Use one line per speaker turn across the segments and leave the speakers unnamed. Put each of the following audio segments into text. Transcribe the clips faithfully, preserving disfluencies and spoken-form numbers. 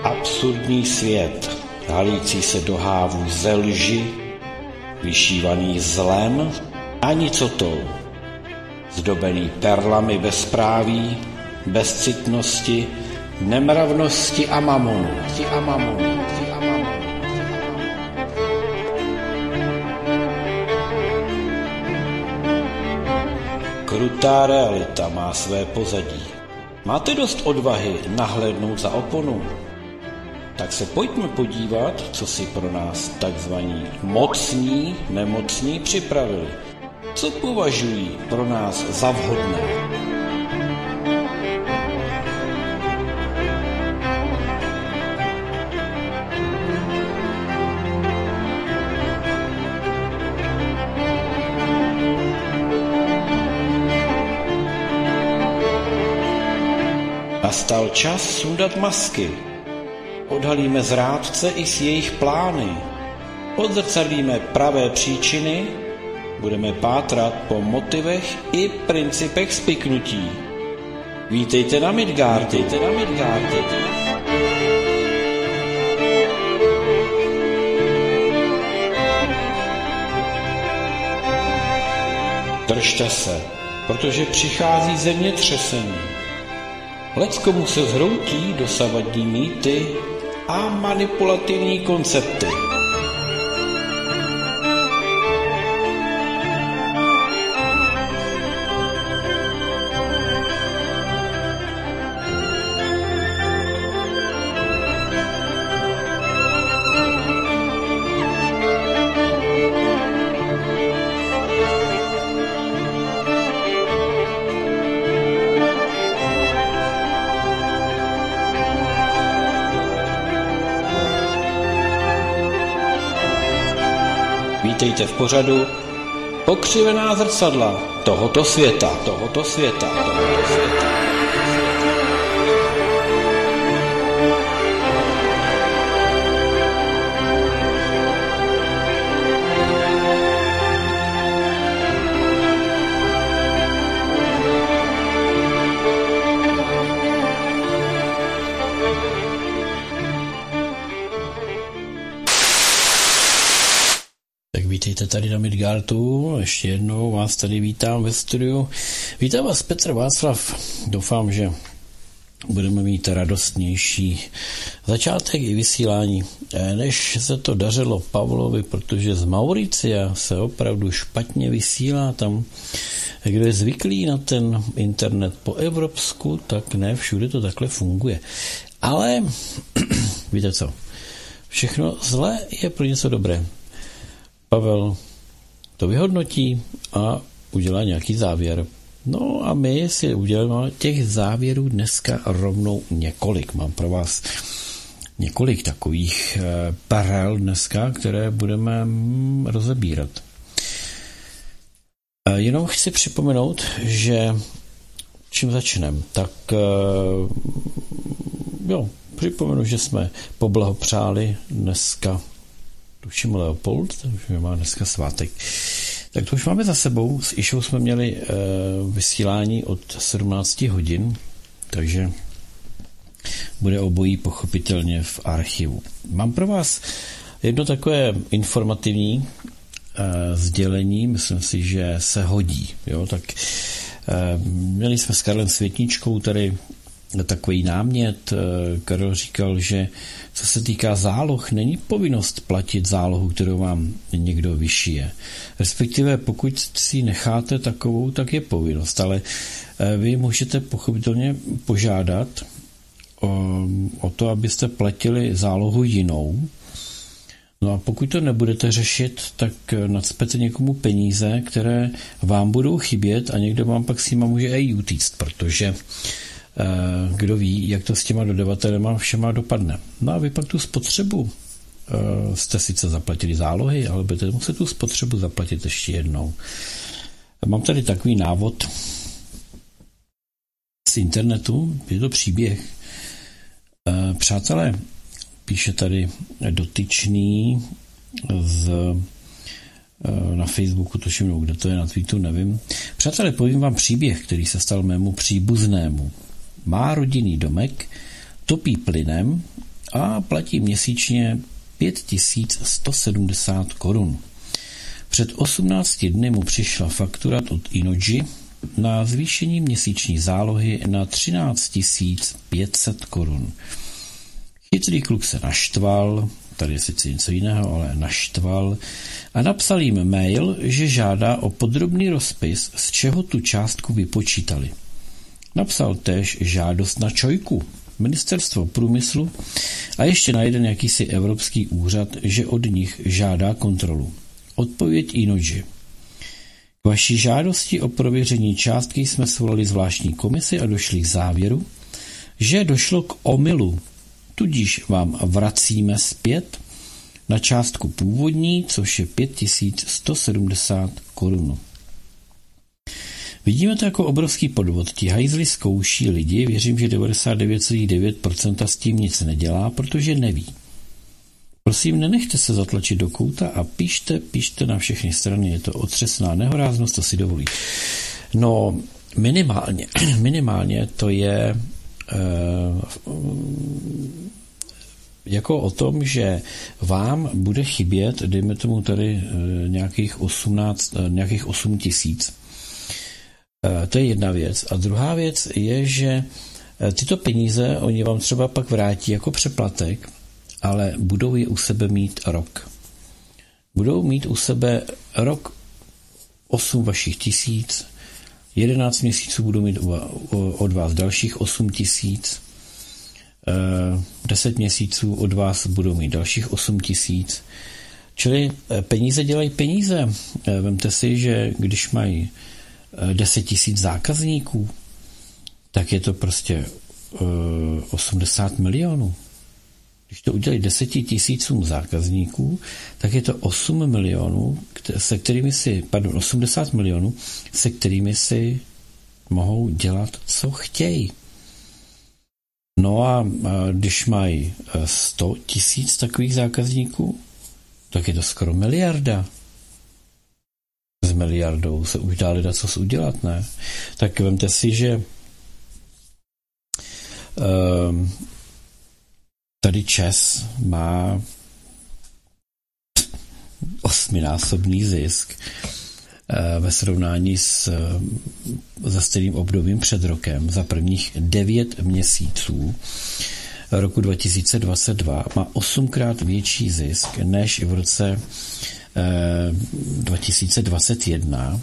Absurdní svět, halící se do hávu ze lži, vyšívaný zlem a nicotou, zdobený perlami bezpráví, bezcitnosti, nemravnosti a mamonu. A mamonu. A mamonu. Krutá realita má své pozadí. Máte dost odvahy nahlédnout za oponu? Tak se pojďme podívat, co si pro nás takzvaní mocní, nemocní připravili. Co považují pro nás za vhodné? Nastal čas sundat masky. Odhalíme zrádce i s jejich plány. Odzrcadlíme pravé příčiny. Budeme pátrat po motivech i principech spiknutí. Vítejte na Midgard, vítejte na Midgard. Držte se, protože přichází zemětřesení. Leckomu se zhroutí dosavadní mýty a manipulativní koncepty. Vítejte v pořadu Pokřivená zrcadla tohoto světa, tohoto světa, tohoto světa. Vítejte tady na Midgardu, ještě jednou vás tady vítám ve studiu. Vítám vás Petr Václav, doufám, že budeme mít radostnější začátek i vysílání, než se to dařilo Pavlovi, protože z Mauricia se opravdu špatně vysílá tam, kdo je zvyklý na ten internet po evropsku, tak ne všude to takhle funguje. Ale víte co, všechno zlé je pro něco dobré. Pavel to vyhodnotí a udělá nějaký závěr. No a my si uděláme těch závěrů dneska rovnou několik. Mám pro vás několik takových perel dneska, které budeme rozebírat. Jenom chci připomenout, že čím začneme, tak jo, připomenu, že jsme poblahopřáli dneska tuším Leopold, takže má dneska svátek. Tak to už máme za sebou. S Išou jsme měli e, vysílání od sedmnáct hodin, takže bude obojí pochopitelně v archivu. Mám pro vás jedno takové informativní e, sdělení, myslím si, že se hodí. Jo? Tak e, měli jsme s Karlem Světničkou tady takový námět. Karel říkal, že co se týká záloh, není povinnost platit zálohu, kterou vám někdo vyšije. Respektive pokud si necháte takovou, tak je povinnost, ale vy můžete pochopitelně požádat o, o to, abyste platili zálohu jinou. No a pokud to nebudete řešit, tak nacpete někomu peníze, které vám budou chybět a někdo vám pak s nima může i utíct, protože kdo ví, jak to s těma dodavatelema všema dopadne. No a vy pak tu spotřebu jste sice zaplatili zálohy, ale budete muset tu spotřebu zaplatit ještě jednou. Mám tady takový návod z internetu, je to příběh. Přátelé, píše tady dotyčný z na Facebooku, tuším, kde to je, na tweetu, nevím. Přátelé, povím vám příběh, který se stal mému příbuznému. Má rodinný domek, topí plynem a platí měsíčně pět tisíc sto sedmdesát korun. Před osmnácti dny mu přišla faktura od Inoji na zvýšení měsíční zálohy na třináct tisíc pět set korun. Chytrý kluk se naštval, tady je sice něco jiného, ale naštval a napsal jim mail, že žádá o podrobný rozpis, z čeho tu částku vypočítali. Napsal též žádost na ČOIku, Ministerstvo průmyslu a ještě na jeden jakýsi evropský úřad, že od nich žádá kontrolu. Odpověď Inoji. K vaší žádosti o prověření částky jsme svolali zvláštní komisi a došli k závěru, že došlo k omylu, tudíž vám vracíme zpět na částku původní, což je pět tisíc sto sedmdesát korun. Vidíme to jako obrovský podvod. Ti hajzli zkouší lidi, věřím, že devadesát devět celá devět procent s tím nic nedělá, protože neví. Prosím, nenechte se zatlačit do kouta a píšte, píšte na všechny strany, je to otřesná nehoráznost, to si dovolí. No, minimálně, minimálně to je uh, jako o tom, že vám bude chybět, dejme tomu tady uh, nějakých osmnáct, uh, nějakých osm tisíc. Uh, to je jedna věc. A druhá věc je, že uh, tyto peníze oni vám třeba pak vrátí jako přeplatek, ale budou je u sebe mít rok. Budou mít u sebe rok osm vašich tisíc, jedenáct měsíců budou mít od vás dalších osm tisíc, deset měsíců od vás budou mít dalších osm tisíc. Čili peníze dělají peníze. Vemte si, že když mají deset tisíc zákazníků, tak je to prostě osmdesát milionů. Když to udělají deseti tisícům zákazníků, tak je to osm milionů, se kterými si, pardon, osmdesát milionů, se kterými si mohou dělat, co chtějí. No a když mají sto tisíc takových zákazníků, tak je to skoro miliarda. S miliardou se už dá leda co udělat, ne? Tak vemte si, že um, tady ČEZ má osminásobný zisk ve srovnání s za stejným obdobím před rokem. Za prvních devět měsíců roku dva tisíce dvacet dva má osmkrát větší zisk než v roce dva tisíce dvacet jedna.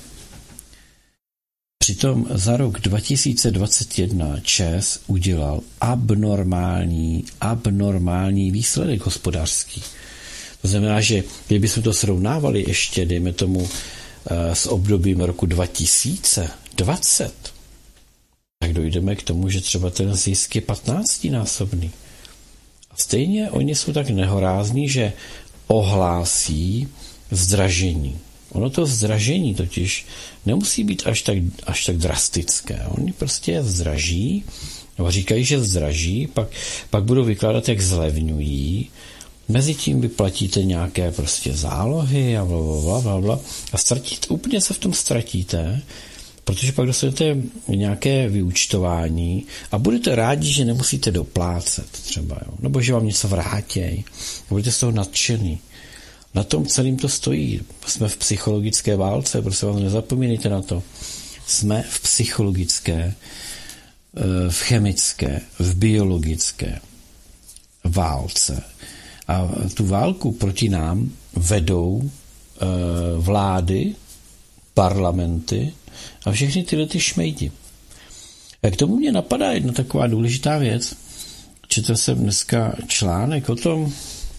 Přitom za rok dva tisíce dvacet jedna ČEZ udělal abnormální, abnormální výsledek hospodářský. To znamená, že kdybychom to srovnávali ještě, dejme tomu, s obdobím roku dva tisíce dvacet, tak dojdeme k tomu, že třeba ten zisk je patnáctinásobný. A stejně oni jsou tak nehorázní, že ohlásí zdražení. Ono to zdražení totiž nemusí být až tak, až tak drastické. Oni prostě zdraží, nebo říkají, že zdraží, pak, pak budou vykládat, jak zlevňují, mezi tím vyplatíte nějaké prostě zálohy a blablabla, bla, bla, a ztratíte, úplně se v tom ztratíte, protože pak dostanete nějaké vyúčtování a budete rádi, že nemusíte doplácet třeba, jo? Nebo že vám něco vrátěj, budete z toho nadšený. Na tom celým to stojí. Jsme v psychologické válce, prosím vás, nezapomínejte na to. Jsme v psychologické, v chemické, v biologické válce. A tu válku proti nám vedou vlády, parlamenty a všechny tyhle ty šmejdi. A k tomu mě napadá jedna taková důležitá věc. Četl jsem dneska článek o tom,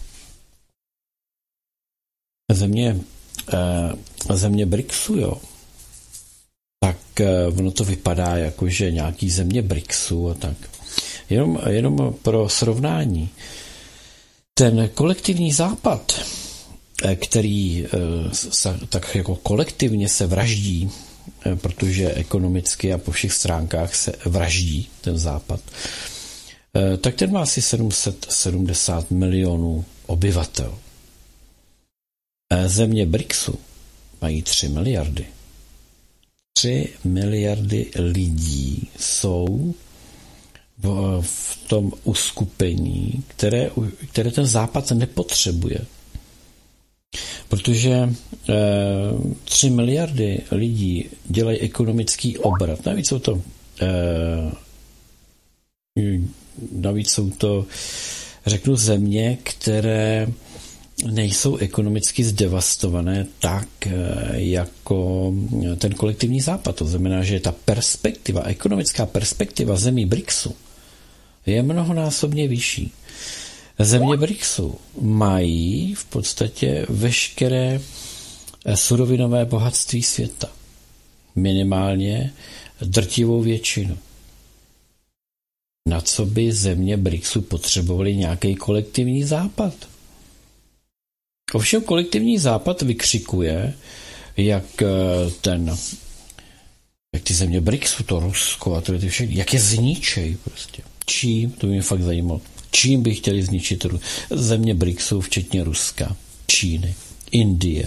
země, země BRICSu, jo, tak ono to vypadá jako, že nějaký země BRICSu a tak. Jenom, jenom pro srovnání. Ten kolektivní západ, který tak jako kolektivně se vraždí, protože ekonomicky a po všech stránkách se vraždí ten západ, tak ten má asi sedm set sedmdesát milionů obyvatel. Země BRICSu mají tři miliardy. tři miliardy lidí jsou v, v tom uskupení, které, které ten Západ nepotřebuje. Protože e, tři miliardy lidí dělají ekonomický obrat. Navíc jsou to e, navíc jsou to, řeknu, země, které nejsou ekonomicky zdevastované tak, jako ten kolektivní Západ. To znamená, že ta perspektiva, ekonomická perspektiva zemí BRICSu je mnohonásobně vyšší. Země BRICSu mají v podstatě veškeré surovinové bohatství světa. Minimálně drtivou většinu. Na co by země BRICSu potřebovaly nějaký kolektivní Západ? Ovšem kolektivní Západ vykřikuje, jak ten, jak ty země BRICSu, to Rusko a to ty všechny, jak je zničej prostě. Čím? To by mě fakt zajímalo. Čím by chtěli zničit země BRICSu, včetně Ruska, Číny, Indie.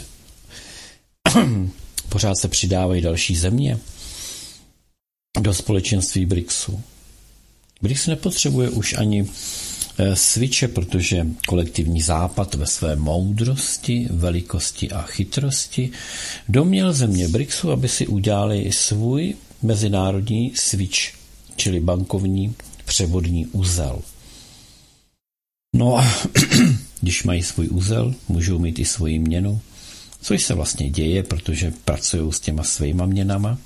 Pořád se přidávají další země do společenství BRICSu. BRICS nepotřebuje už ani switche, protože kolektivní Západ ve své moudrosti, velikosti a chytrosti doměl země BRICSu, aby si udělali svůj mezinárodní switch, čili bankovní převodní uzel. No a když mají svůj uzel, můžou mít i svoji měnu, což se vlastně děje, protože pracují s těma svýma měnama.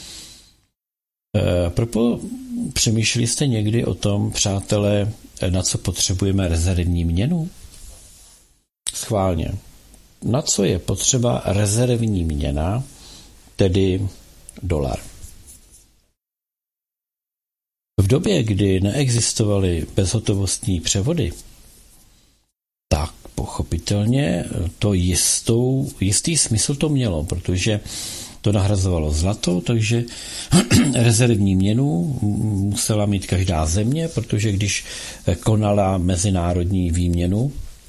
E, propo, přemýšleli jste někdy o tom, přátelé, na co potřebujeme rezervní měnu? Schválně. Na co je potřeba rezervní měna, tedy dolar? V době, kdy neexistovaly bezhotovostní převody, tak pochopitelně to jistou, jistý smysl to mělo, protože to nahrazovalo zlato, takže rezervní měnu musela mít každá země, protože když konala mezinárodní výměnu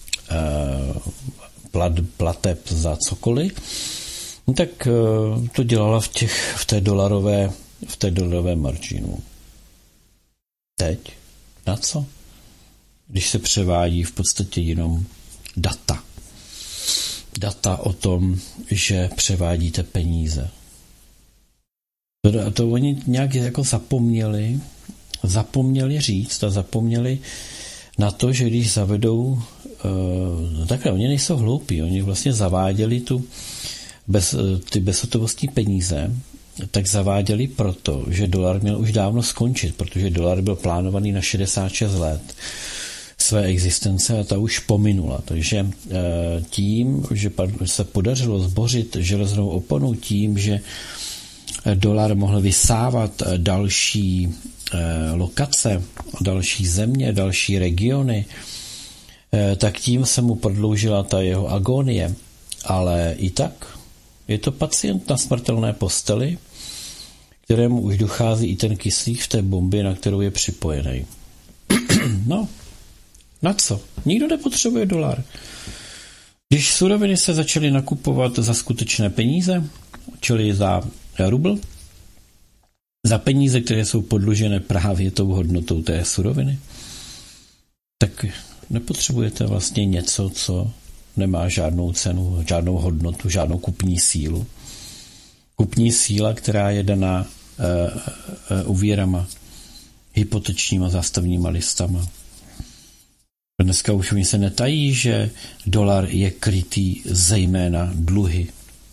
plat, plateb za cokoliv, tak to dělala v, těch, v té dolarové, v té dolarové marginu. Teď na co? Když se převádí v podstatě jenom data. Data o tom, že převádíte peníze. To, to oni nějak jako zapomněli, zapomněli říct a zapomněli na to, že když zavedou, uh, takhle, oni nejsou hloupí, oni vlastně zaváděli tu bez, ty bezhotovostní peníze, tak zaváděli proto, že dolar měl už dávno skončit, protože dolar byl plánovaný na šedesát šest let své existence a ta už pominula. Takže tím, že se podařilo zbořit železnou oponu, tím, že dolar mohl vysávat další lokace, další země, další regiony, tak tím se mu prodloužila ta jeho agonie. Ale i tak je to pacient na smrtelné posteli, kterému už dochází i ten kyslík v té bombě, na kterou je připojený. No, na co? Nikdo nepotřebuje dolar. Když suroviny se začaly nakupovat za skutečné peníze, čili za rubl, za peníze, které jsou podložené právě tou hodnotou té suroviny, tak nepotřebujete vlastně něco, co nemá žádnou cenu, žádnou hodnotu, žádnou kupní sílu. Kupní síla, která je daná e, e, úvěrama, hypotečníma zástavníma listama. Dneska už oni se netají, že dolar je krytý zejména dluhy.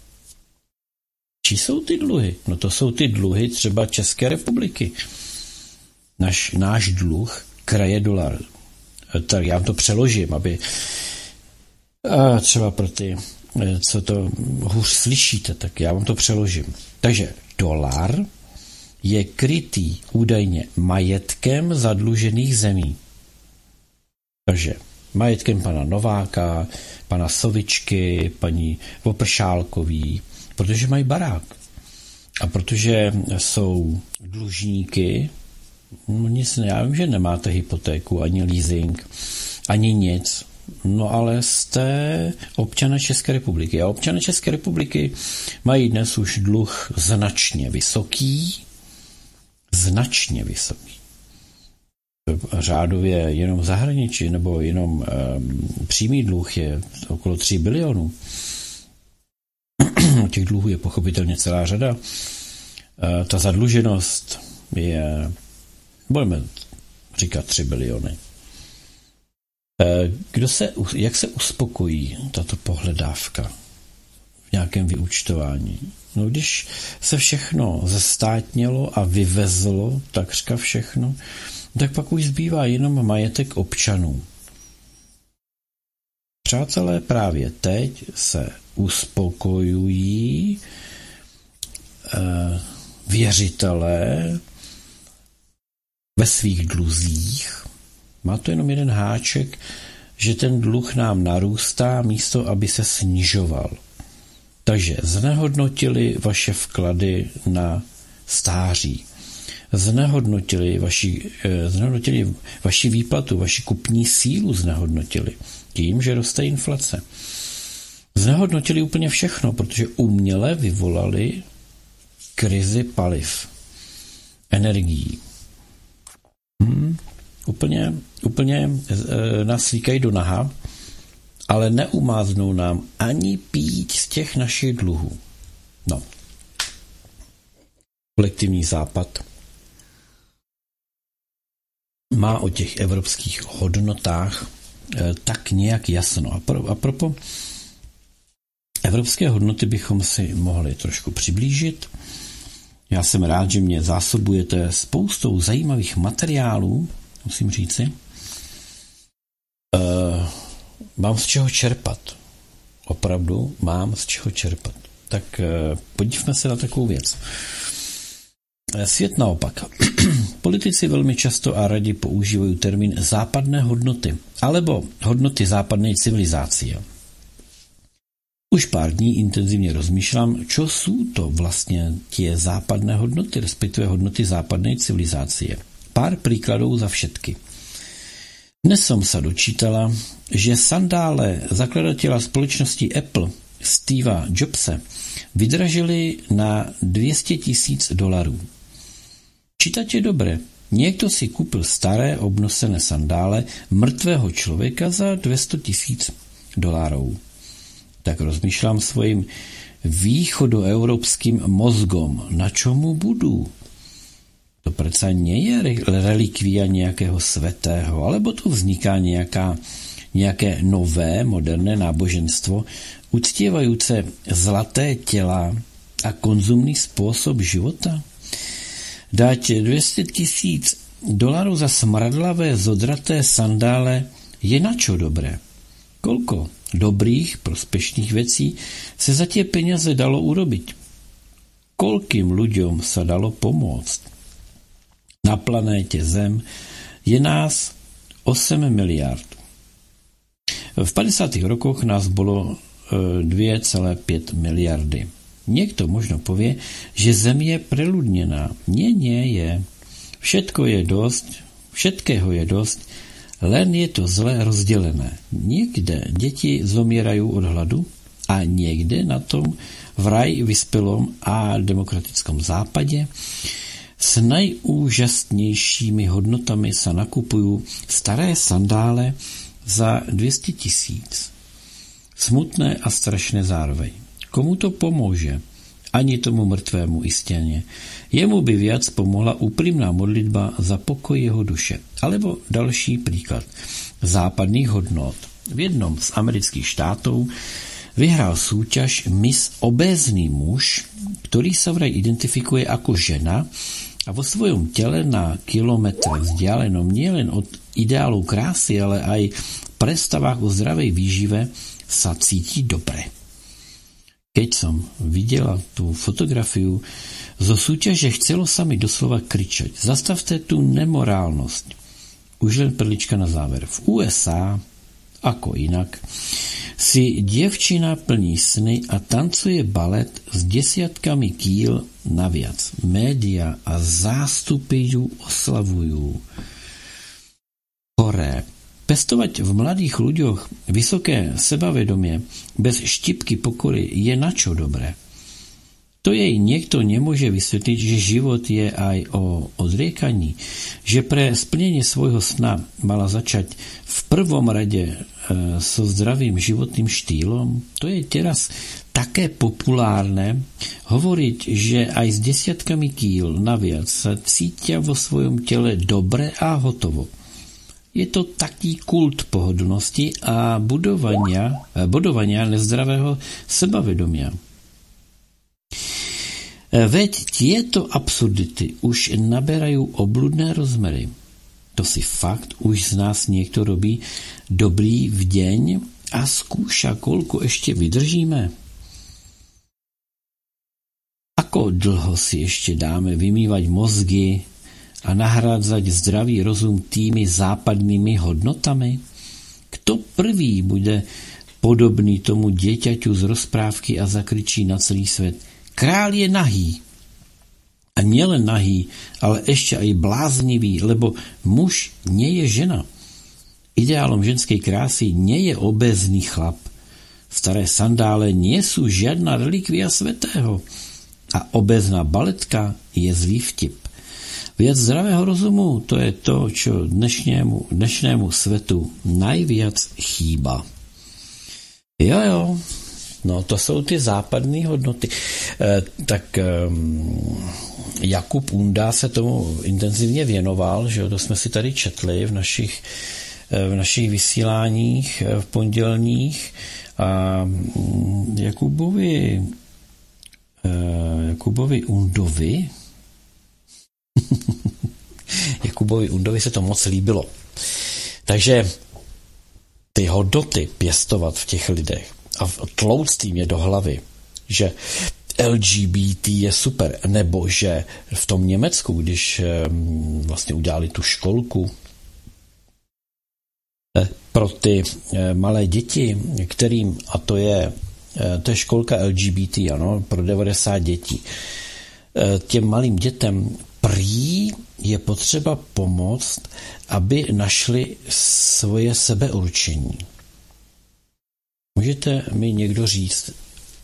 Čí jsou ty dluhy? No to jsou ty dluhy třeba České republiky. Naš, náš dluh kraje dolar. Tak já vám to přeložím, aby a třeba pro ty, co to hůř slyšíte, tak já vám to přeložím. Takže dolar je krytý údajně majetkem zadlužených zemí. Takže majetkem pana Nováka, pana Sovičky, paní Vopršálkový, protože mají barák. A protože jsou dlužníky, no nic, já vím, že nemáte hypotéku, ani leasing, ani nic, no ale jste občané České republiky. A občané České republiky mají dnes už dluh značně vysoký, značně vysoký. řádově jenom v zahraničí nebo jenom um, přímý dluh je okolo tři bilionů. Těch dluhů je pochopitelně celá řada. Uh, ta zadluženost je, budeme říkat, tři biliony. Uh, kdo se, jak se uspokojí tato pohledávka v nějakém vyúčtování? No, když se všechno zestátnilo a vyvezlo, takřka všechno, tak pak už zbývá jenom majetek občanů. Přátelé, právě teď se uspokojují eh, věřitelé ve svých dluzích. Má to jenom jeden háček, že ten dluh nám narůstá místo, aby se snižoval. Takže znehodnotili vaše vklady na stáří. Znehodnotili vaši, znehodnotili vaši výplatu, vaši kupní sílu znehodnotili tím, že roste inflace. Znehodnotili úplně všechno, protože uměle vyvolali krizi paliv, energií. Hmm, úplně, úplně e, nás slíkají do naha, ale neumáznou nám ani pít z těch našich dluhů. No. Kolektivní západ má o těch evropských hodnotách eh, tak nějak jasno. A, pro, a propo evropské hodnoty bychom si mohli trošku přiblížit. Já jsem rád, že mě zásobujete spoustou zajímavých materiálů, musím říci. Eh, mám z čeho čerpat. Opravdu mám z čeho čerpat. Tak eh, podívejme se na takovou věc. Svět naopak. Politici velmi často a rádi používají termín západné hodnoty, alebo hodnoty západnej civilizácie. Už pár dní intenzivně rozmýšlám, čo sú to vlastně tie západné hodnoty, respektive hodnoty západnej civilizácie. Pár príkladov za všetky. Dnes som sa dočítala, že sandále zakladateľa společnosti Apple, Steva Jobse, vydražili na dvě stě tisíc dolarů. Čítať je dobré. Niekto si kúpil staré obnosené sandále mrtvého človeka za dvě stě tisíc dolárov. Tak rozmýšľam svojim východoeurópskym mozgom, na čomu budu. To predsa nie je relikvia nejakého svätého, alebo tu vzniká nejaká, nejaké nové, moderné náboženstvo, uctievajúce zlaté tela a konzumný spôsob života? Dať dvě stě tisíc dolarů za smradlavé zodraté sandále je načo dobré. Koľko dobrých, prospešných vecí se za tie peniaze dalo urobiť? Koľkým ľuďom sa dalo pomôcť? Na planéte Zem je nás osm miliard. V padesátých rokoch nás bolo dvě celé pět miliardy. Niekto možno povie, že Zem je preľudnená. Nie, nie je. Všetko je dosť, všetkého je dosť, len je to zle rozdelené. Niekde deti zomierajú od hladu a niekde na tom vraj vyspelom a demokratickom západe s najúžasnejšími hodnotami sa nakupujú staré sandále za dvě stě tisíc. Smutné a strašné zároveň. Komu to pomôže? Ani tomu mŕtvemu istěně. Jemu by viac pomohla úprimná modlitba za pokoj jeho duše. Alebo další príklad západných hodnot. V jednom z amerických štátov vyhrál súťaž Miss obézny muž, ktorý sa vraj identifikuje ako žena a vo svojom tele na kilometr vzdialenom nielen od ideálov krásy, ale aj predstavách o zdravej výžive sa cíti dobre. Keď som videla tú fotografiu zo súťaže, chcelo sa mi doslova kričať. Zastavte tú nemorálnosť. Už len perlička na záver. V ú es á, ako inak, si dievčina plní sny a tancuje balet s desiatkami kíl naviac. Média a zástupy ju oslavujú. Choré. Pestovať v mladých ľuďoch vysoké sebavedomie bez štipky pokory je načo dobré. To jej niekto nemôže vysvetliť, že život je aj o odriekaní, že pre splnenie svojho sna mala začať v prvom rade e, so zdravým životným štýlom. To je teraz také populárne hovoriť, že aj s desiatkami kíl naviac sa cítia vo svojom tele dobre a hotovo. Je to taký kult pohodlnosti a budovania, budovania nezdravého sebavedomia. Veď tieto absurdity už naberajú obludné rozmery. To si fakt už z nás niekto robí dobrý v deň a skúša, koľko ešte vydržíme. Ako dlho si ešte dáme vymývať mozgy a nahrádzať zdravý rozum tými západnými hodnotami? Kto prvý bude podobný tomu dieťaťu z rozprávky a zakričí na celý svet: Král je nahý. A nielen nahý, ale ešte aj bláznivý, lebo muž nie je žena. Ideálom ženskej krásy nie je obézny chlap. Staré sandále nie sú žiadna relikvia svätého. A obézna baletka je zlý vtip. Viac zdravého rozumu, to je to, čo dnešnému, dnešnému svetu najviac chýba. Jo, jo. No, to jsou ty západní hodnoty. E, tak e, Jakub Unda se tomu intenzivně věnoval, že to jsme si tady četli v našich, e, v našich vysíláních e, v pondělních a Jakubovi e, Jakubovi Undovi Jakubovi Undovi se to moc líbilo. Takže ty hodnoty pěstovat v těch lidech a tlouct jim je do hlavy, že L G B T je super, nebo že v tom Německu, když vlastně udělali tu školku pro ty malé děti, kterým, a to je, to je školka L G B T, ano, pro devadesát dětí, těm malým dětem prý je potřeba pomoct, aby našli svoje sebeurčení. Můžete mi někdo říct,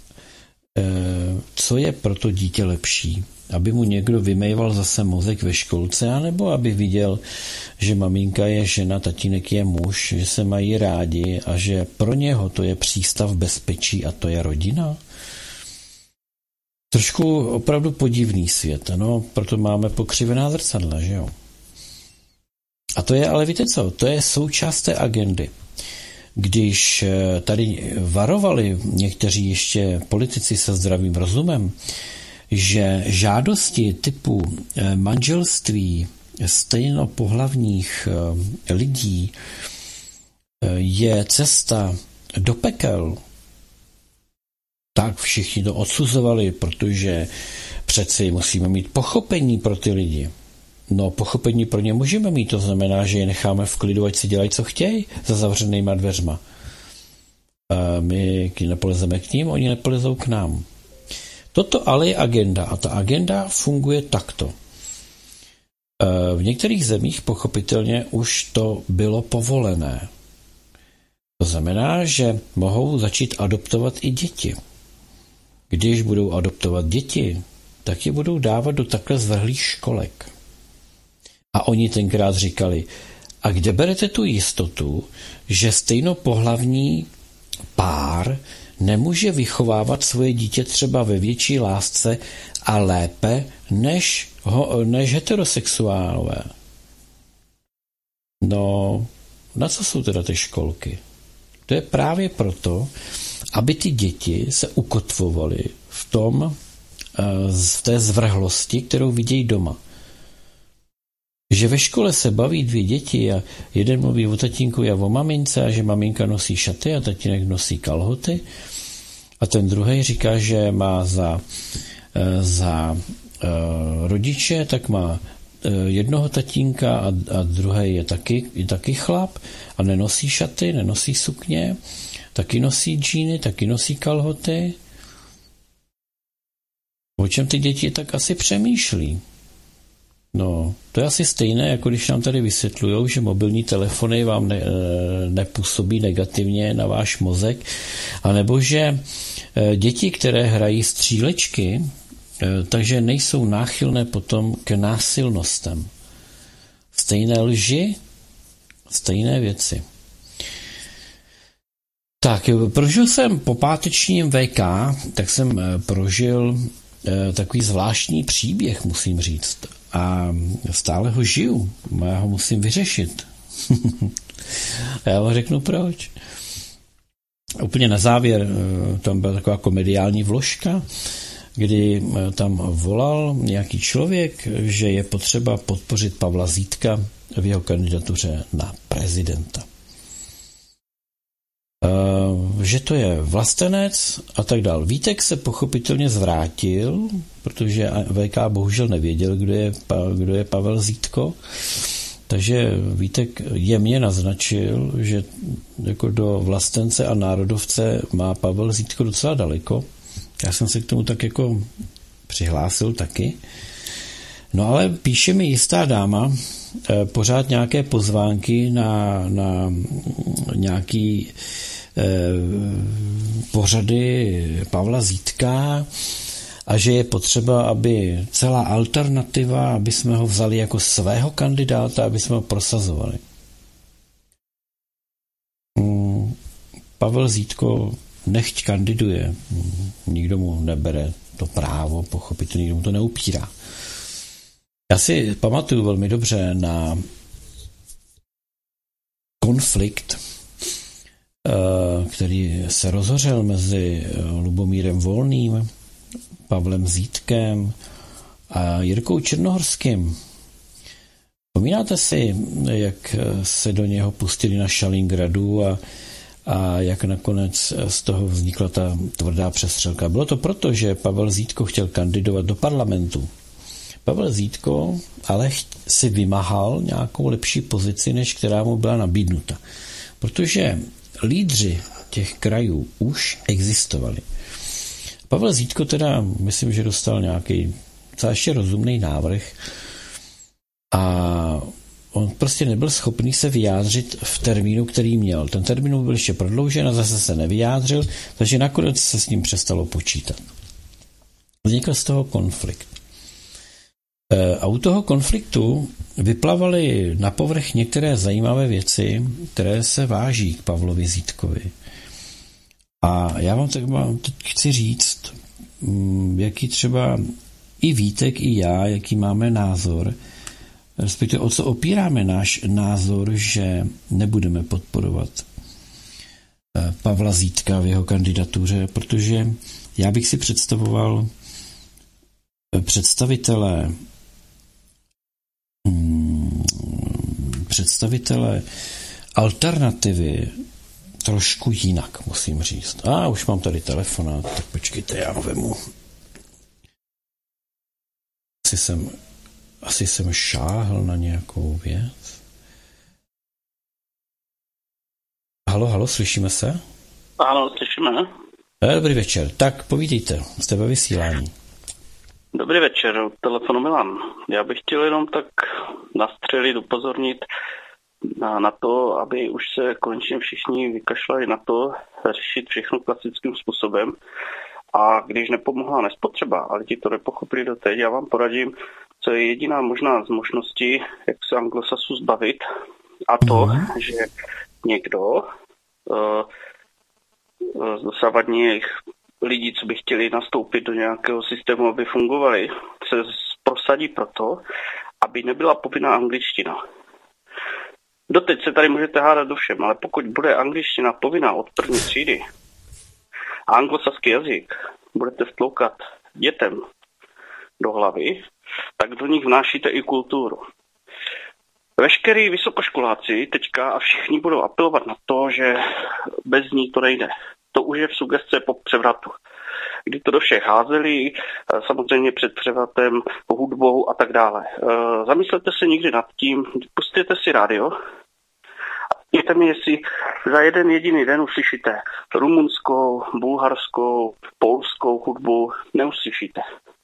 co je pro to dítě lepší? Aby mu někdo vymejval zase mozek ve školce, anebo aby viděl, že maminka je žena, tatínek je muž, že se mají rádi a že pro něho to je přístav bezpečí a to je rodina? Trošku opravdu podivný svět, no, proto máme pokřivená zrcadla, že jo? A to je, ale víte co, to je součást té agendy. Když tady varovali někteří ještě politici se zdravým rozumem, že žádosti typu manželství stejnopohlavních lidí je cesta do pekel, tak všichni to odsuzovali, protože přeci musíme mít pochopení pro ty lidi. No, pochopení pro ně můžeme mít, to znamená, že je necháme v klidu, ať si dělají, co chtějí, za zavřenýma dveřma. A my nepolezeme k ním, oni nepolezou k nám. Toto ale je agenda a ta agenda funguje takto. V některých zemích pochopitelně už to bylo povolené. To znamená, že mohou začít adoptovat i děti. Když budou adoptovat děti, tak je budou dávat do takhle zvrhlých školek. A oni tenkrát říkali, a kde berete tu jistotu, že stejnopohlavní pár nemůže vychovávat svoje dítě třeba ve větší lásce a lépe než, ho, než heterosexuálové? No, na co jsou teda ty školky? To je právě proto, aby ty děti se ukotvovaly v tom, v té zvrhlosti, kterou vidějí doma. Že ve škole se baví dvě děti a jeden mluví o tatínku a o mamince a že maminka nosí šaty a tatínek nosí kalhoty a ten druhý říká, že má za, za uh, rodiče, tak má uh, jednoho tatínka a, a druhý je taky, je taky chlap a nenosí šaty, nenosí sukně, taky nosí džíny, taky nosí kalhoty. O čem ty děti tak asi přemýšlí? No, to je asi stejné, jako když nám tady vysvětlujou, že mobilní telefony vám ne, nepůsobí negativně na váš mozek, anebo že děti, které hrají střílečky takže nejsou náchylné potom k násilnostem. Stejné lži, stejné věci. Tak, prožil jsem po pátečním V K, tak jsem prožil takový zvláštní příběh, musím říct. A stále ho žiju. Já ho musím vyřešit. A já vám řeknu proč. Úplně na závěr tam byla taková komediální vložka, kdy tam volal nějaký člověk, že je potřeba podpořit Pavla Zítka v jeho kandidatuře na prezidenta. Že to je vlastenec a tak dál. Vítek se pochopitelně zvrátil, protože V K bohužel nevěděl, kdo je, kdo je Pavel Zítko, takže Vítek jemně naznačil, že jako do vlastence a národovce má Pavel Zítko docela daleko. Já jsem se k tomu tak jako přihlásil taky. No ale píše mi jistá dáma pořád nějaké pozvánky na, na nějaký eh, pořady Pavla Zítka a že je potřeba, aby celá alternativa, aby jsme ho vzali jako svého kandidáta, aby jsme ho prosazovali. Hmm, Pavel Zítko nechť kandiduje. Nikdo mu nebere to právo, pochopitelně nikdo mu to neupírá. Já si pamatuju velmi dobře na konflikt, který se rozhořel mezi Lubomírem Volným, Pavlem Zítkem a Jirkou Černohorským. Vzpomínáte si, jak se do něho pustili na Šalingradu a, a jak nakonec z toho vznikla ta tvrdá přestřelka? Bylo to proto, že Pavel Zítko chtěl kandidovat do parlamentu. Pavel Zítko ale si vymahal nějakou lepší pozici, než která mu byla nabídnuta. Protože lídři těch krajů už existovali. Pavel Zítko teda, myslím, že dostal nějaký celá ještě rozumný návrh a on prostě nebyl schopný se vyjádřit v termínu, který měl. Ten termín byl ještě prodloužen a zase se nevyjádřil, takže nakonec se s ním přestalo počítat. Vznikl z toho konflikt. A u toho konfliktu vyplavaly na povrch některé zajímavé věci, které se váží k Pavlovi Zítkovi. A já vám tak vám teď chci říct, jaký třeba i Vítek, i já, jaký máme názor, respektive o co opíráme náš názor, že nebudeme podporovat Pavla Zítka v jeho kandidatuře, protože já bych si představoval představitele představitele alternativy trošku jinak, musím říct. A už mám tady telefonát, tak počkejte, já ho vemu. Asi jsem, asi jsem šáhl na nějakou věc. Halo, halo, slyšíme se?
Ano, slyšíme.
Dobrý večer, tak povídejte, jste ve vysílání.
Dobrý večer, telefonu Milan. Já bych chtěl jenom tak nastřelit, upozornit na, na to, aby už se konečně všichni vykašlali na to řešit všechno klasickým způsobem. A když nepomohla nespotřeba, ale ti to nepochopili doteď, já vám poradím, co je jediná možná z možností, jak se anglosasu zbavit, a to, mm. že někdo uh, z dosavadních lidí, co by chtěli nastoupit do nějakého systému, aby fungovali, se prosadí proto, aby nebyla povinná angličtina. Doteď se tady můžete hádat do všem, ale pokud bude angličtina povinná od první třídy a anglosaský jazyk budete vtloukat dětem do hlavy, tak do nich vnášíte i kulturu. Veškerý vysokoškoláci teďka a všichni budou apelovat na to, že bez ní to nejde. To už je v sugestce po převratu, kdy to do všech házeli, samozřejmě před převratem, hudbou a tak dále. Zamyslete se někdy nad tím, pustíte si rádio a pěte mi, jestli za jeden jediný den uslyšíte rumunskou, bulharskou, polskou hudbu, neuslyšíte.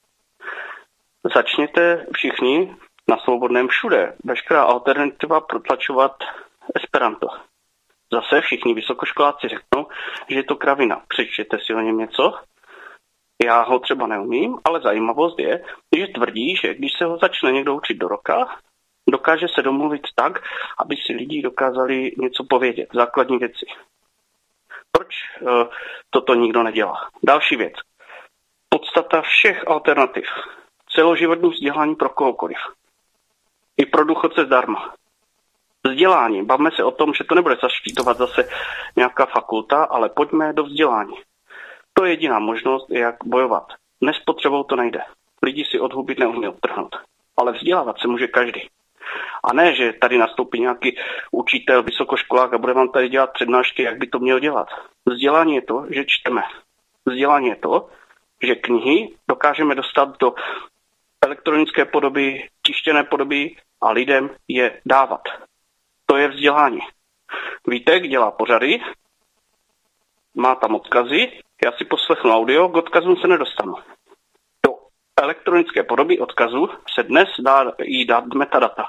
Začněte všichni na svobodném všude, veškerá alternativa protlačovat Esperanto. Zase všichni vysokoškoláci řeknou, že je to kravina. Přečtěte si o něm něco. Já ho třeba neumím, ale zajímavost je, že tvrdí, že když se ho začne někdo učit do roka, dokáže se domluvit tak, aby si lidi dokázali něco povědět, základní věci. Proč uh, toto nikdo nedělá? Další věc. Podstata všech alternativ. Celoživotní vzdělání pro kohokoliv. I pro důchodce zdarma. Vzdělání. Bavme se o tom, že to nebude zaštítovat zase nějaká fakulta, ale pojďme do vzdělání. To je jediná možnost, jak bojovat. Nespotřebou to nejde. Lidi si od huby neumí odtrhnout. Ale vzdělávat se může každý. A ne, že tady nastoupí nějaký učitel, vysokoškolák a bude vám tady dělat přednášky, jak by to měl dělat. Vzdělání je to, že čteme. Vzdělání je to, že knihy dokážeme dostat do elektronické podoby, tištěné podoby a lidem je dávat. To je vzdělání. Vítek dělá pořady, má tam odkazy, já si poslechnu audio, k odkazům se nedostanu. Do elektronické podoby odkazu se dnes dá jí dát metadata.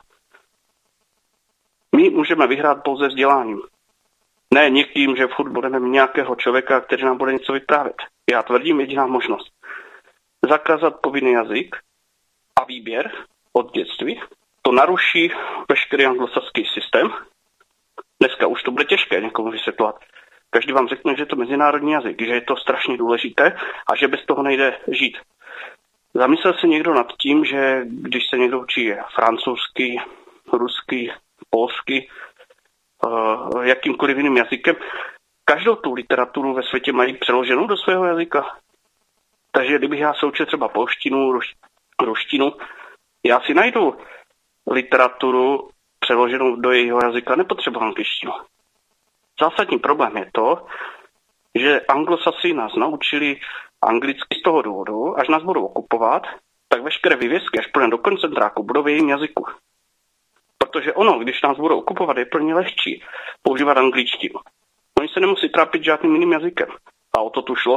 My můžeme vyhrát pouze vzděláním. Ne někým, že furt budeme mít nějakého člověka, který nám bude něco vyprávět. Já tvrdím jediná možnost. Zakázat povinný jazyk a výběr od dětství. To naruší veškerý anglosaský systém. Dneska už to bude těžké někomu vysvětlovat. Každý vám řekne, že je to mezinárodní jazyk, že je to strašně důležité a že bez toho nejde žít. Zamyslel se někdo nad tím, že když se někdo učí francouzsky, rusky, polsky, uh, jakýmkoliv jiným jazykem, každou tu literaturu ve světě mají přeloženou do svého jazyka. Takže kdybych já se učil třeba polštinu, ruš, ruštinu, já si najdu literaturu přeloženou do jejího jazyka, nepotřebuji angličtinu. Zásadní problém je to, že anglosasi nás naučili anglicky z toho důvodu, až nás budou okupovat, tak veškeré vyvězky, až půjdeme do koncentráku, budou v jejím jazyku. Protože ono, když nás budou okupovat, je pro ně lehčí používat angličtinu. Oni se nemusí trápit žádným jiným jazykem. A o to tu šlo.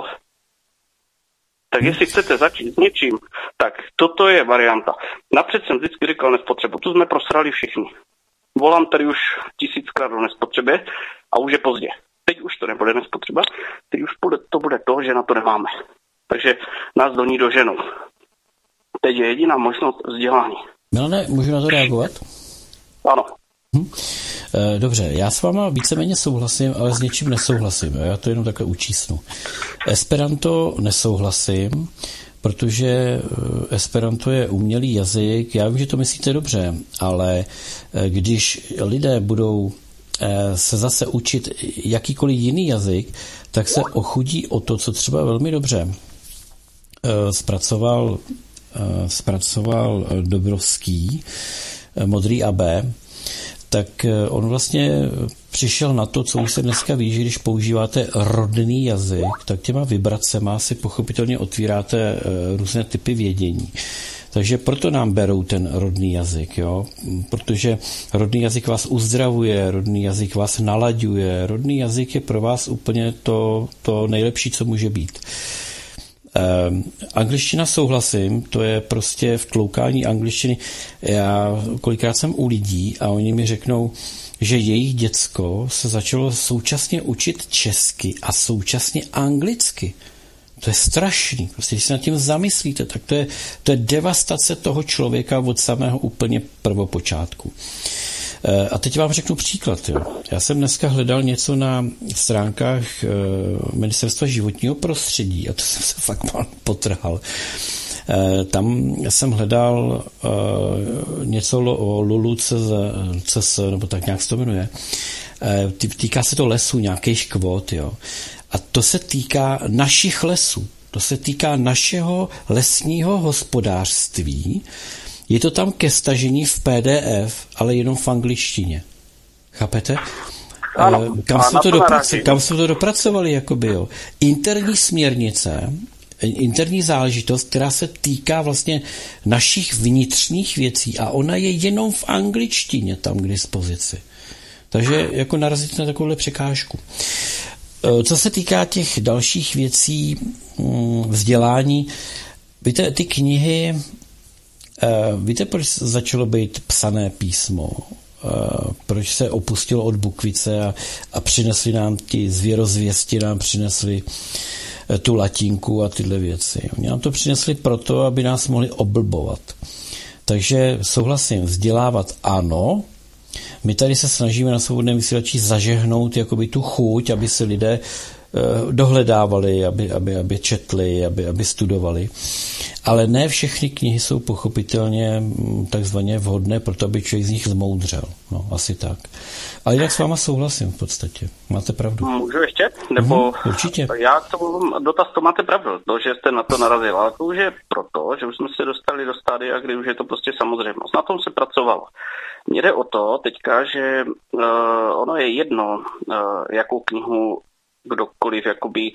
Tak jestli chcete začít s něčím, tak toto je varianta. Napřed jsem vždycky říkal nespotřebu. Tu jsme prosrali všichni. Volám tady už tisíckrát o nespotřebě a už je pozdě. Teď už to nebude nespotřeba, teď už to bude to, že na to nemáme. Takže nás do ní doženou. Teď je jediná možnost vzdělání.
Milane, můžu na to reagovat?
Ano.
Hm. Dobře, já s váma víceméně souhlasím, ale s něčím nesouhlasím. Já to jenom takhle učísnu. Esperanto nesouhlasím, protože Esperanto je umělý jazyk. Já vím, že to myslíte dobře, ale když lidé budou se zase učit jakýkoliv jiný jazyk, tak se ochudí o to, co třeba velmi dobře zpracoval, zpracoval Dobrovský, Modrý A B, tak on vlastně přišel na to, co už se dneska ví, že když používáte rodný jazyk, tak těma vibracema si pochopitelně otvíráte různé typy vědění. Takže proto nám berou ten rodný jazyk, jo? Protože rodný jazyk vás uzdravuje, rodný jazyk vás nalaďuje, rodný jazyk je pro vás úplně to, to nejlepší, co může být. Eh, angličtina souhlasím, to je prostě vtloukání angličtiny. Já kolikrát jsem u lidí a oni mi řeknou, že jejich děcko se začalo současně učit česky a současně anglicky. To je strašný. Prostě, když se nad tím zamyslíte, tak to je, to je devastace toho člověka od samého úplně prvopočátku. E, a teď vám řeknu příklad. Jo. Já jsem dneska hledal něco na stránkách e, Ministerstva životního prostředí a to jsem se fakt mal potrhal. E, tam jsem hledal e, něco o Lulu C S, nebo tak nějak se to jmenuje. E, týká se to lesů, nějakých kvót, jo. A to se týká našich lesů. To se týká našeho lesního hospodářství. Je to tam ke stažení v P D F, ale jenom v angličtině. Chápete?
Ano,
kam, jsme to doprac- kam jsme to dopracovali, jakoby, jo. Interní směrnice, interní záležitost, která se týká vlastně našich vnitřních věcí a ona je jenom v angličtině tam k dispozici. Takže jako narazit na takovouhle překážku. Co se týká těch dalších věcí vzdělání, víte, ty knihy, víte, proč začalo být psané písmo? Proč se opustilo od bukvice a, a přinesli nám ti zvěrozvěsti, nám přinesli tu latinku a tyhle věci. Oni nám to přinesli proto, aby nás mohli oblbovat. Takže souhlasím, vzdělávat ano. My tady se snažíme na Svobodném vysílači zažehnout jakoby tu chuť, aby se lidé dohledávali, aby, aby, aby četli, aby, aby studovali. Ale ne všechny knihy jsou pochopitelně takzvaně vhodné, proto aby člověk z nich zmoudřel. No, asi tak. Ale jinak s váma souhlasím v podstatě. Máte pravdu.
Můžu ještě? Nebo
mm, určitě.
Já k tomu dotaz, to máte pravdu, to, že jste na to narazil, ale to už je proto, že už jsme se dostali do stádia, kdy už je to prostě samozřejmost. Na tom se pracovalo. Mně jde o to teďka, že uh, ono je jedno, uh, jakou knihu kdokoliv jakoby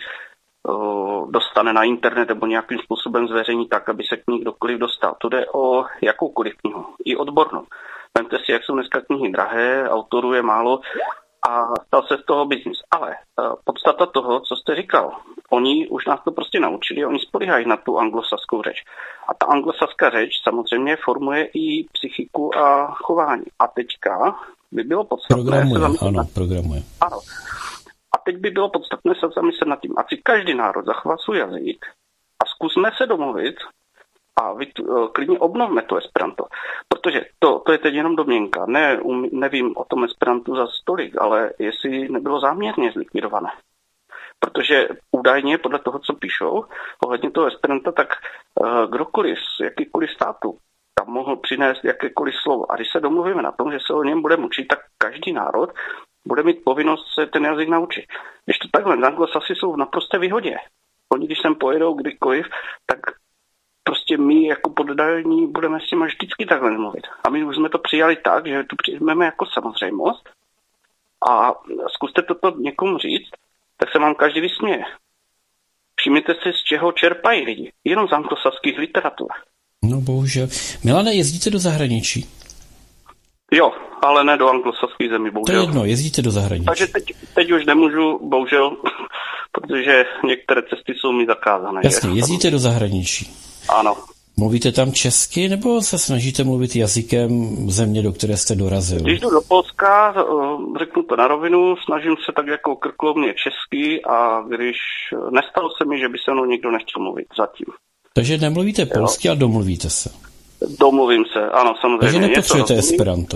uh, dostane na internet nebo nějakým způsobem zveřejní tak, aby se k ní kdokoliv dostal. To jde o jakoukoliv knihu, i odbornou. Vemte si, jak jsou dneska knihy drahé, autorů je málo a stal se z toho biznis. Ale uh, podstata toho, co jste říkal, oni už nás to prostě naučili, oni spolíhají na tu anglosaskou řeč. A ta anglosaská řeč samozřejmě formuje i psychiku a chování. A teďka by bylo podstatné...
Programuje, ano, programuje.
Ano. A teď by bylo podstatné se zamyslet nad tím, ať si každý národ zachová svůj jazyk a zkusme se domluvit a vy, klidně obnovme to Esperanto. Protože to, to je teď jenom domněnka. Ne, um, nevím o tom Esperantu za stolik, ale jestli nebylo záměrně zlikvidované. Protože údajně podle toho, co píšou ohledně toho Esperanta, tak uh, kdokoliv z jakýkoliv státu tam mohl přinést jakékoliv slovo. A když se domluvíme na tom, že se o něm bude učit, tak každý národ bude mít povinnost se ten jazyk naučit. Když to takhle, Anglosasi jsou v naprosté výhodě. Oni, když sem pojedou kdykoliv, tak prostě my jako poddání budeme s nimi vždycky takhle mluvit. A my už jsme to přijali tak, že to přijmeme jako samozřejmost a zkuste toto někomu říct, tak se vám každý vysměje. Všimněte si, z čeho čerpají lidi. Jenom z anglosaských literatur.
No bohužel. Milane, jezdíte do zahraničí?
Jo, ale ne do anglosaských zemí, bohužel.
To je jedno, jezdíte do zahraničí.
Takže teď, teď už nemůžu, bohužel, protože některé cesty jsou mi zakázané.
Jasně, jezdíte do zahraničí.
Ano.
Mluvíte tam česky, nebo se snažíte mluvit jazykem země, do které jste dorazil?
Když jdu do Polska, řeknu to na rovinu, snažím se tak jako krklovně česky a když nestalo se mi, že by se mnou někdo nechtěl mluvit zatím.
Takže nemluvíte polsky, ale domluvíte se.
Domluvím se, ano, samozřejmě.
Takže nepotřebujete Esperanto.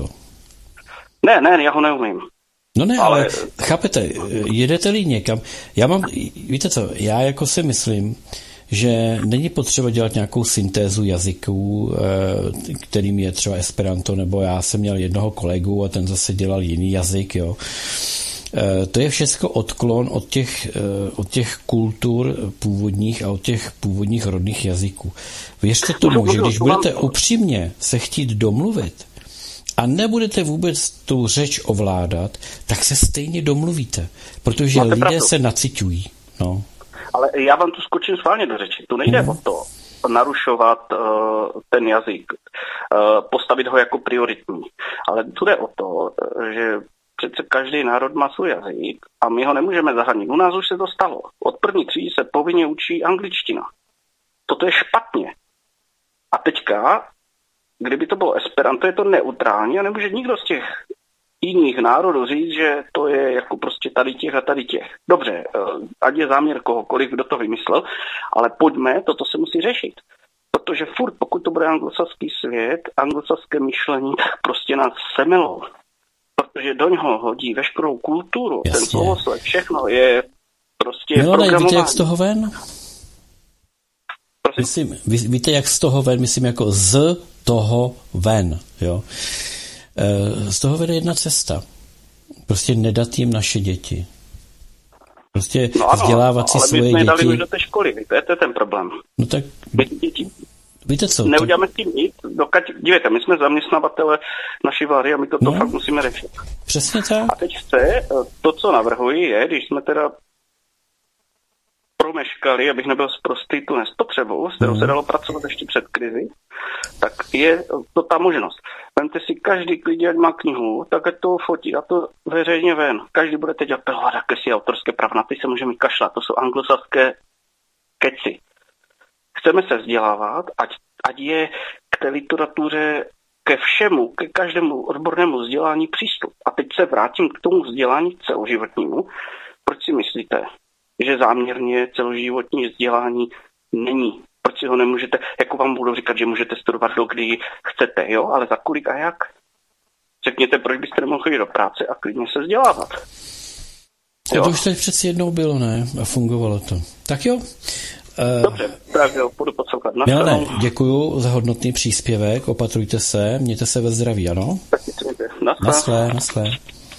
Ne, ne, já ho neumím.
No ne, ale, ale chápete, jedete-li někam, já mám, víte co, já jako si myslím, že není potřeba dělat nějakou syntézu jazyků, kterým je třeba Esperanto, nebo já jsem měl jednoho kolegu a ten zase dělal jiný jazyk, jo. To je všechno odklon od těch, od těch kultur původních a od těch původních rodných jazyků. Věřte tomu, že když budete upřímně se chtít domluvit a nebudete vůbec tu řeč ovládat, tak se stejně domluvíte, protože
Máte
lidé
pravdu.
se naciťují. No.
Ale já vám tu skočím schválně do řeči. Tu nejde mm. o to narušovat uh, ten jazyk, uh, postavit ho jako prioritní. Ale tu jde o to, že přece každý národ má svůj jazyk a my ho nemůžeme zahrnit. U nás už se to stalo. Od první třídy se povinně učí angličtina. Toto je špatně. A teďka, kdyby to bylo Esperanto, je to neutrální a nemůže nikdo z těch jiných národů říct, že to je jako prostě tady těch a tady těch. Dobře, ať je záměr kohokoliv, kdo to vymyslel, ale pojďme, toto se musí řešit. Protože furt, pokud to bude anglosaský svět, anglosaské myšlení, tak prostě nás semelou. Protože do něho hodí veškerou kulturu, Jasně. ten slovosled, všechno je prostě programování.
Víte, jak z toho ven? Myslím, ví, víte, jak z toho ven? Myslím, jako z toho ven, jo. Z toho vede jedna cesta. Prostě nedat jim naše děti. Prostě no ano, vzdělávat si svoje děti. Ale my jsme dali už
do té školy, to je, to je ten problém.
No tak,
děti.
Víte co?
Neuděláme s tím nic, dokud, dívejte, my jsme zaměstnavatele naší vlády a my to, to no, fakt musíme řešit.
Přesně tak.
A teď chce, to, co navrhuji, je, když jsme teda promeškali, abych nebyl sprostý tu nespotřebu, s kterou mm. se dalo pracovat ještě před krizi, tak je to ta možnost. Vemte si, každý klidně, ať má knihu, tak ať to fotí a to veřejně ven. Každý bude teď apelovat, jaké si autorské práva, na ty se můžeme kašlat, to jsou anglosaské keci. Chceme se vzdělávat, ať, ať je k té literatuře ke všemu, ke každému odbornému vzdělání přístup. A teď se vrátím k tomu vzdělání celoživotnímu. Proč si myslíte, že záměrně celoživotní vzdělání není. Proč si ho nemůžete, jako vám budu říkat, že můžete studovat do kdy chcete, jo, ale za kolik a jak? Řekněte, proč byste nemohli chodit do práce a klidně se vzdělávat.
Jo? To už teď přeci jednou bylo, ne? A fungovalo to. Tak jo.
Dobře, tak jo, budu poslouchat.
Milane, děkuju za hodnotný příspěvek, opatrujte se, mějte se ve zdraví, ano?
Tak si mějte. Naschle.
Naschle, naschle.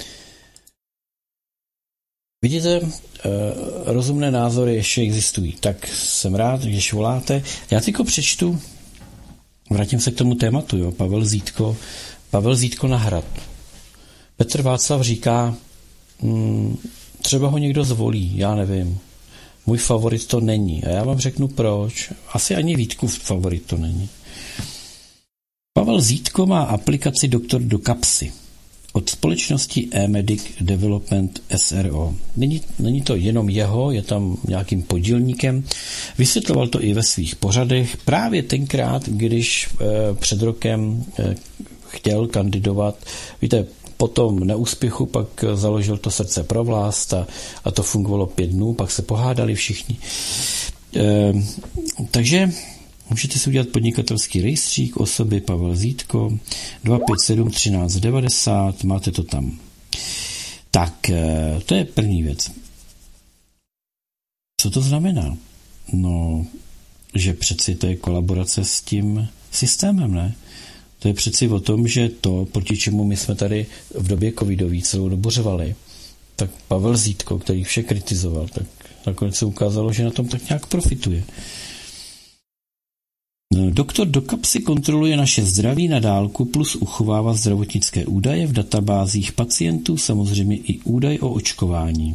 Vidíte, rozumné názory ještě existují, tak jsem rád, když voláte. Já teďko přečtu, vrátím se k tomu tématu, jo, Pavel Zítko, Pavel Zítko na Hrad. Petr Václav říká, hmm, třeba ho někdo zvolí, já nevím. Můj favorit to není. A já vám řeknu proč. Asi ani Vítkův favorit to není. Pavel Zítko má aplikaci Doktor do kapsy od společnosti E-Medic Development S R O. Není, není to jenom jeho, je tam nějakým podílníkem. Vysvětloval to i ve svých pořadech. Právě tenkrát, když eh, před rokem eh, chtěl kandidovat, víte, po tom neúspěchu pak založil to Srdce pro vlast a, a to fungovalo pět dnů, pak se pohádali všichni. E, takže můžete si udělat podnikatelský rejstřík osoby Pavel Zítko dva pět sedm třináct devadesát, máte to tam. Tak, e, to je první věc. Co to znamená? No, že přeci to je kolaborace s tím systémem, ne? To je přeci o tom, že to, proti čemu my jsme tady v době covidový celou dobu řvali, tak Pavel Zítko, který vše kritizoval, tak nakonec se ukázalo, že na tom tak nějak profituje. Doktor do kapsy kontroluje naše zdraví na dálku plus uchovává zdravotnické údaje v databázích pacientů, samozřejmě i údaj o očkování.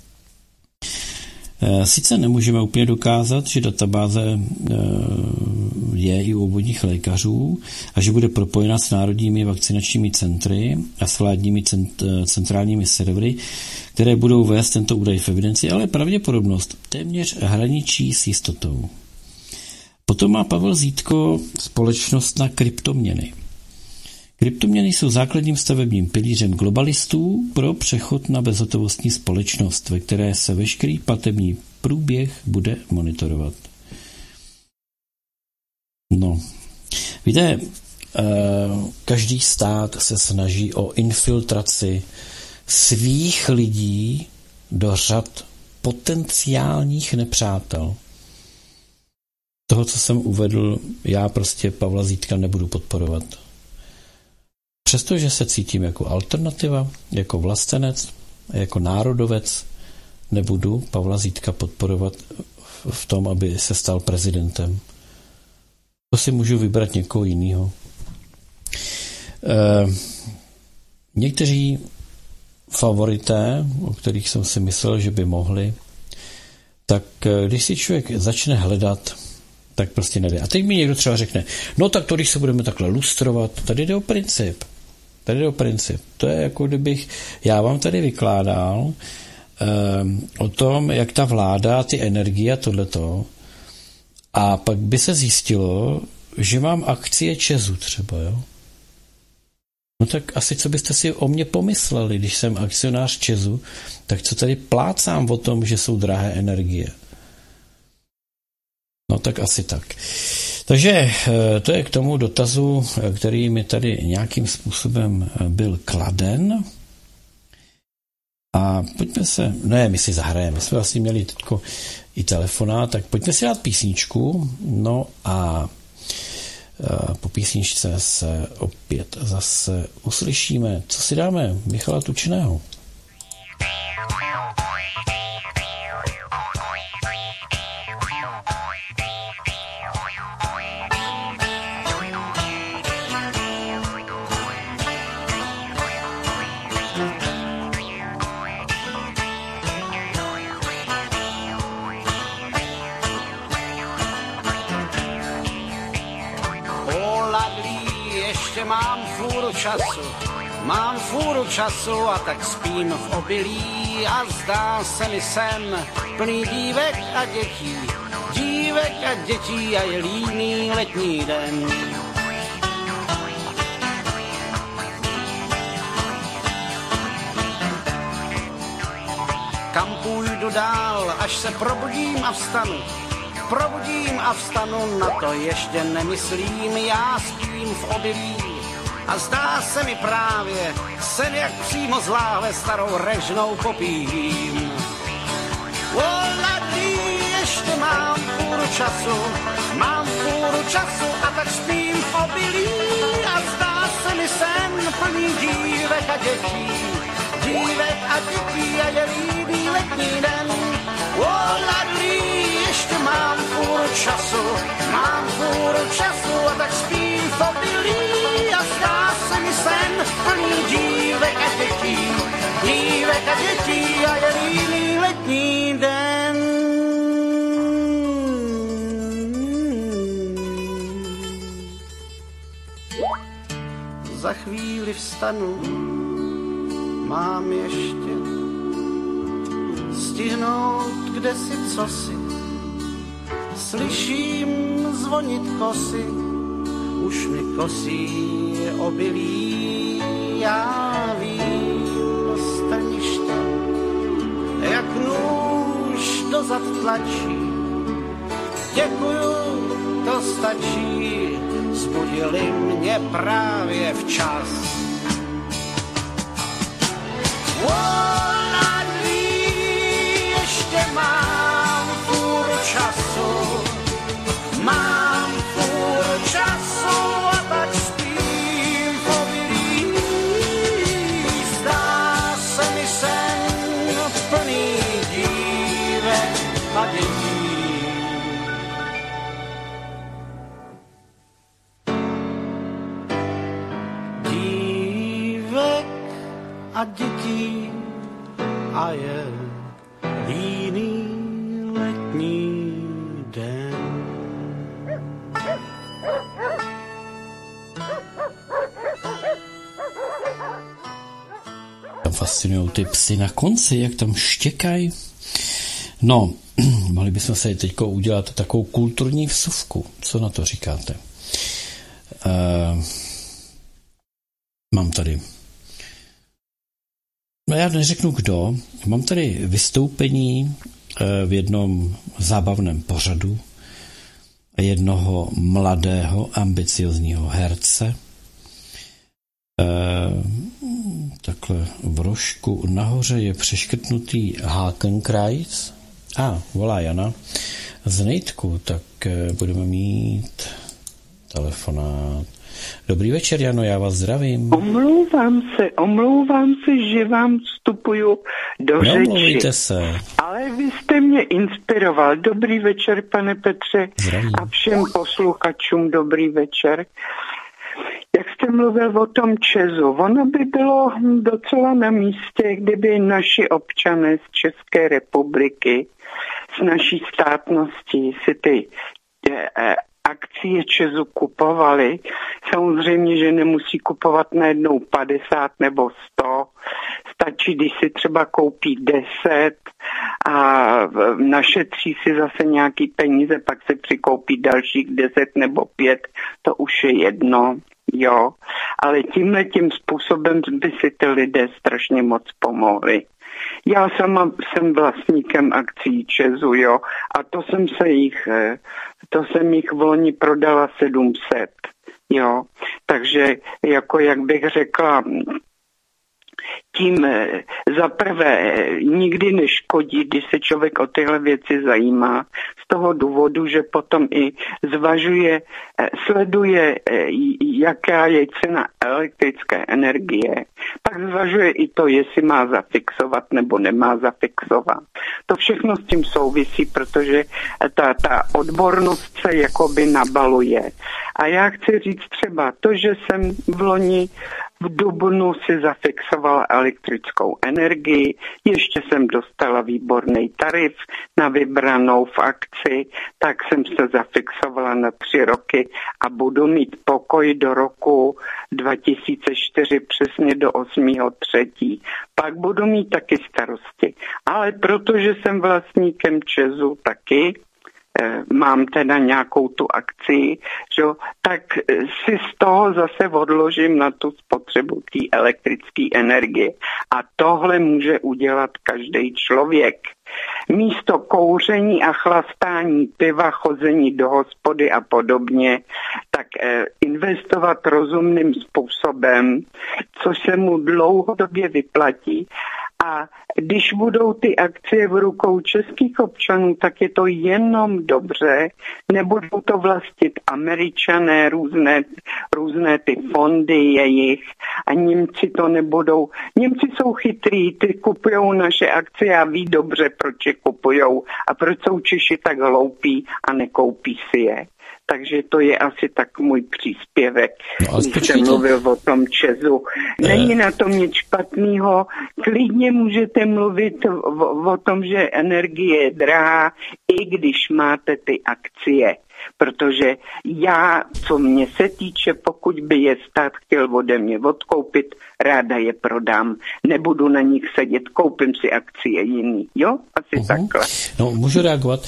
Sice nemůžeme úplně dokázat, že databáze je i u obvodních lékařů a že bude propojena s národními vakcinačními centry a s vládními cent, centrálními servery, které budou vést tento údaj v evidenci, ale pravděpodobnost téměř hraničí s jistotou. Potom má Pavel Zítko společnost na kryptoměny. Kryptoměny jsou základním stavebním pilířem globalistů pro přechod na bezhotovostní společnost, ve které se veškerý platební průběh bude monitorovat. No, víte, každý stát se snaží o infiltraci svých lidí do řad potenciálních nepřátel. Toho, co jsem uvedl, já prostě Pavla Zítka nebudu podporovat. Přestože se cítím jako alternativa, jako vlastenec, jako národovec, nebudu Pavla Zítka podporovat v tom, aby se stal prezidentem. To si můžu vybrat někoho jiného. E, někteří favorité, o kterých jsem si myslel, že by mohli, tak když si člověk začne hledat, tak prostě nejde. A teď mi někdo třeba řekne, no tak to, když se budeme takhle lustrovat, tady jde o princip. Tady jde o princip. To je jako kdybych, já vám tady vykládal um, o tom, jak ta vláda, ty energie a tohleto, a pak by se zjistilo, že mám akcie Česu třeba, jo. No tak asi co byste si o mě pomysleli, když jsem akcionář Česu, tak co tady plácám o tom, že jsou drahé energie. No tak asi tak. Takže to je k tomu dotazu, který mi tady nějakým způsobem byl kladen. A pojďme se, ne, my si zahrajeme, my jsme vlastně měli teďko i telefonát, tak pojďme si dát písničku, no a po písničce se opět zase uslyšíme. Co si dáme? Michala Tučného.
Mám fůru času, mám fůru času a tak spím v obilí a zdá se mi sen plný dívek a dětí, dívek a dětí a je líný letní den. kam půjdu dál, až se probudím a vstanu. Probudím a vstanu, na to ještě nemyslím, já spím v obilí. A zdá se mi právě, sen jak přímo z láhve starou režnou popím. Voladí, ještě mám půl času, mám půl času a tak spím v obilí. A zdá se mi sen plný dívek a dětí, dívek a dětí a je líbý letní den. Voladí, ještě mám půl času, mám půl času a tak spím v obilí. A zdá se mi sen plný dívek a dětí, dívek a dětí a je líbý letní den. Za chvíli vstanu, mám ještě stihnout kdesi cosi. Slyším zvonit kosy, už mi kosí obilí. Já vím strniště, jak nůž dozad tlačí. Děkuju, to stačí, zbudili mě právě včas. Voladí, ještě mám půl času, mám půl času a tak spím v obilí. Zdá se mi sen plný dívek a dětí. Dívek a dětí a je líný letní den.
Tam fascinují ty psy na konci, jak tam štěkají. No, mohli bychom se teď udělat takovou kulturní vsuvku. Co na to říkáte? Uh, mám tady No já neřeknu kdo. Mám tady vystoupení v jednom zábavném pořadu jednoho mladého, ambiciozního herce. Takhle v rožku nahoře je přeškrtnutý Hakenkreuz. A, volá Jana z Nejtku, tak budeme mít telefonát. Dobrý večer, Jano, já vás zdravím.
Omlouvám se, omlouvám se, že vám vstupuju do řeči.
Neomlouvejte se.
Ale vy jste mě inspiroval. Dobrý večer, pane Petře.
Zdravím.
A všem posluchačům dobrý večer. Jak jste mluvil o tom Česu, ono by bylo docela na místě, kdyby naši občané z České republiky, z naší státnosti si ty eh, akcie Česu kupovali. Samozřejmě, že nemusí kupovat najednou padesát nebo sto. Stačí, když si třeba koupí deset a našetří si zase nějaký peníze, pak se přikoupí dalších deset nebo pět. To už je jedno, jo. Ale tímhle tím způsobem by si ty lidé strašně moc pomohli. Já sama jsem vlastníkem akcí Česu, jo, a to jsem se jich, to jsem jich v loni prodala sedm set, jo, takže jako jak bych řekla, tím zaprvé nikdy neškodí, když se člověk o tyhle věci zajímá, z toho důvodu, že potom i zvažuje, sleduje, jaká je cena elektrické energie, pak zvažuje i to, jestli má zafixovat nebo nemá zafixovat. To všechno s tím souvisí, protože ta, ta odbornost se jakoby nabaluje. A já chci říct třeba to, že jsem v loni v dubnu si zafixovala elektrickou energii, ještě jsem dostala výborný tarif na vybranou v akci, tak jsem se zafixovala na tři roky a budu mít pokoj do roku dva tisíce čtyři, přesně do osmého třetího Pak budu mít taky starosti. Ale protože jsem vlastníkem Česu taky, mám teda nějakou tu akci, že, tak si z toho zase odložím na tu spotřebu té elektrické energie. A tohle může udělat každý člověk. Místo kouření a chlastání piva, chození do hospody a podobně, tak eh, investovat rozumným způsobem, co se mu dlouhodobě vyplatí. A když budou ty akcie v rukou českých občanů, tak je to jenom dobře. Nebudou to vlastnit Američané, různé, různé ty fondy jejich a Němci to nebudou. Němci jsou chytrý, ty kupujou naše akcie a ví dobře, proč je kupujou a proč jsou Češi tak hloupí a nekoupí si je. Takže to je asi tak můj příspěvek, no, když jsem mluvil o tom ČEZu. Není na tom nic špatného. Klidně můžete mluvit o, o tom, že energie je drahá, i když máte ty akcie. Protože já, co mě se týče, pokud by je stát chtěl ode mě odkoupit, ráda je prodám. Nebudu na nich sedět, koupím si akcie jiný. Jo? Asi uh-huh. takhle.
No, můžu reagovat?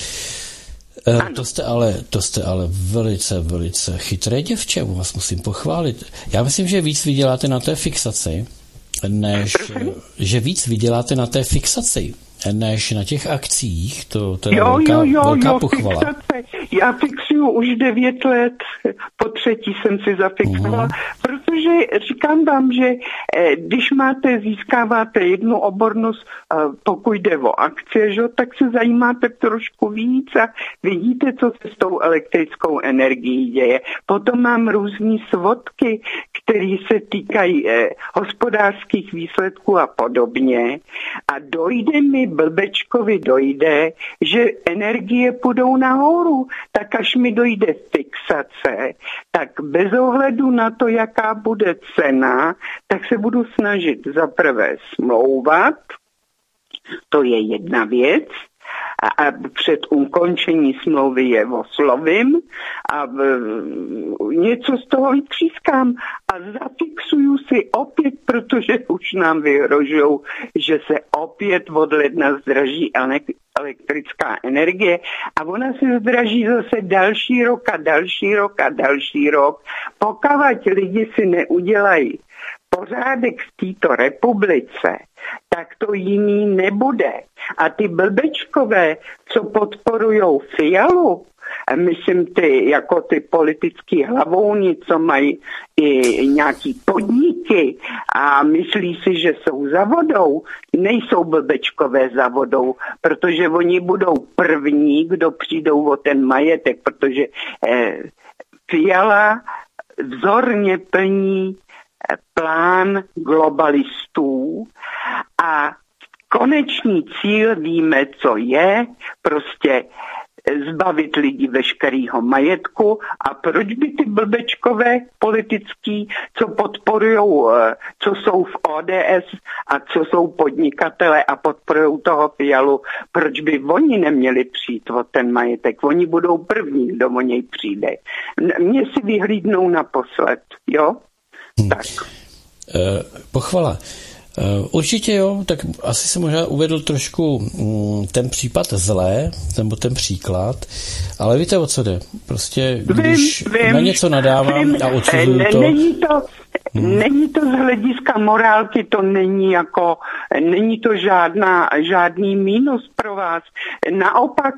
Uh, to jste, ale, to jste ale velice, velice chytré děvče, vás musím pochválit. Já myslím, že víc vyděláte na té fixaci, než, že víc vyděláte na té fixaci, než na těch akcích. To, to je jo, velká, jo, jo, velká jo, pochvala. Fixace.
Já fixuju už devět let, po třetí jsem si zafixovala, uh-huh. protože říkám vám, že eh, když máte, získáváte jednu obornost, eh, pokud jde o akcie, že, tak se zajímáte trošku víc a vidíte, co se s tou elektrickou energií děje. Potom mám různý svodky, které se týkají eh, hospodářských výsledků a podobně a dojde mi, blbečkovi dojde, že energie půjdou nahoru. Tak až mi dojde fixace, tak bez ohledu na to, jaká bude cena, tak se budu snažit zaprvé smlouvat, to je jedna věc, a, a před ukončení smlouvy je oslovím a v, něco z toho vytřískám a zafixuju si opět, protože už nám vyhrožujou, že se opět od ledna zdraží elektrická energie a ona se zdraží zase další rok a další rok a další rok. Pokud lidi si neudělají pořádek v této republice, tak to jiný nebude. A ty blbečkové, co podporujou Fialu, myslím ty, jako ty politický hlavouny, co mají i nějaký podniky a myslí si, že jsou za vodou, nejsou blbečkové za vodou, protože oni budou první, kdo přijdou o ten majetek, protože eh, Fiala vzorně plní plán globalistů a konečný cíl víme, co je, prostě zbavit lidi veškerého majetku a proč by ty blbečkové politický, co podporujou, co jsou v O D S a co jsou podnikatele a podporujou toho Fialu, proč by oni neměli přijít o ten majetek? Oni budou první, kdo o něj přijde. Mě si vyhlídnou naposled, jo?
Hmm. Tak. Uh, pochvala. Uh, určitě jo, tak asi jsem možná uvedl trošku um, ten případ zlé, nebo ten příklad, ale víte, o co jde. Prostě, když vím, vím, na něco nadávám vím, a odsuzuju to...
Není to, hmm. není to z hlediska morálky, to není jako, není to žádná, žádný mínus pro vás. Naopak,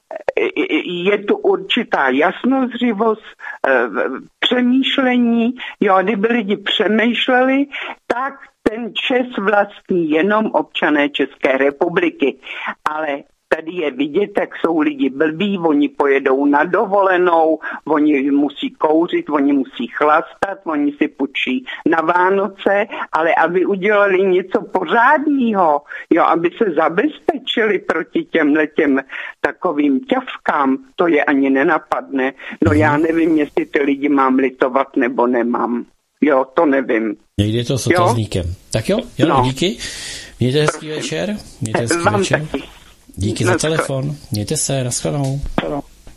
je tu určitá jasnozřivost, přemýšlení, jo, kdyby lidi přemýšleli, tak ten ČEZ vlastní jenom občané České republiky, ale tady je vidět, jak jsou lidi blbí, oni pojedou na dovolenou, oni musí kouřit, oni musí chlastat, oni si půjčí na Vánoce, ale aby udělali něco pořádného, jo, aby se zabezpečili proti těmhletěm takovým ťavkám, to je ani nenapadne. No já nevím, jestli ty lidi mám litovat nebo nemám. Jo, to nevím.
Někdy to s otazníkem. Tak jo, jo, no. Díky. Mějte hezký večer. Mějte hezký Vám večer. Taky. Díky za telefon. Mějte se, nashledanou. Uh,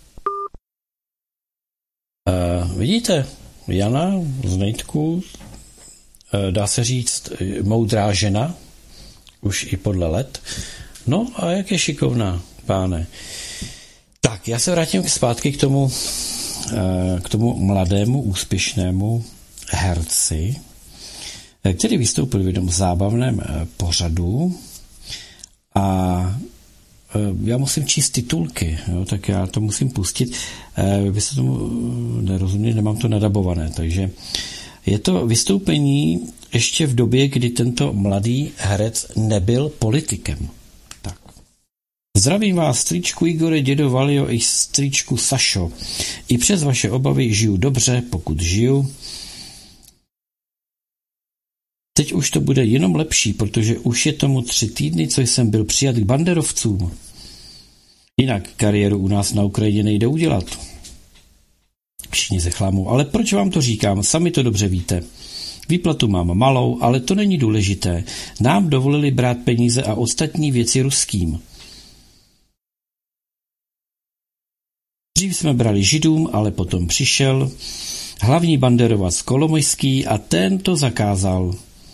vidíte, Jana z Nejtku, uh, dá se říct, moudrá žena, už i podle let. No a jak je šikovná, páne. Tak, já se vrátím zpátky k tomu, k tomu mladému, úspěšnému herci, který vystoupil v jednom zábavném pořadu a já musím číst titulky, jo, tak já to musím pustit. Vy se tomu nerozuměli, nemám to nadabované, takže je to vystoupení ještě v době, kdy tento mladý herec nebyl politikem. Tak. Zdravím vás, strýčku Igore, dědo Valio i strýčku Sašo. I přes vaše obavy žiju dobře, pokud žiju. Teď už to bude jenom lepší, protože už je tomu tři týdny, co jsem byl přijat k banderovcům. Jinak kariéru u nás na Ukrajině nejde udělat. Všichni se chlámou, ale proč vám to říkám, sami to dobře víte. Výplatu mám malou, ale to není důležité. Nám dovolili brát peníze a ostatní věci ruským. Dřív jsme brali Židům, ale potom přišel hlavní banderovac Kolomojský a ten to zakázal.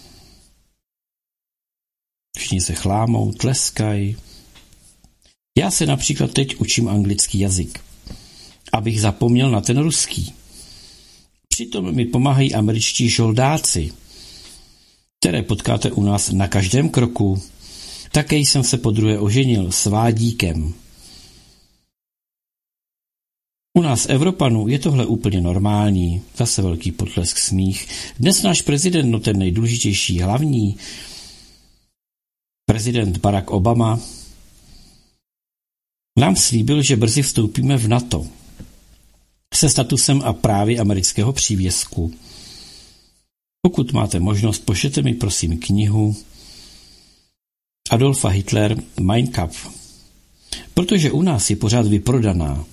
Všichni se chlámou, tleskají. Já se například teď učím anglický jazyk, abych zapomněl na ten ruský. Přitom mi pomáhají američtí žoldáci, které potkáte u nás na každém kroku. Také jsem se podruhé oženil s Vádíkem. U nás Evropanů je tohle úplně normální. Zase velký potlesk, smích. Dnes náš prezident, no ten nejdůležitější, hlavní, prezident Barack Obama, nám slíbil, že brzy vstoupíme v NATO se statusem a právy amerického přívěsku. Pokud máte možnost, pošlete mi prosím knihu Adolfa Hitler Mein Kampf, protože u nás je pořád vyprodaná.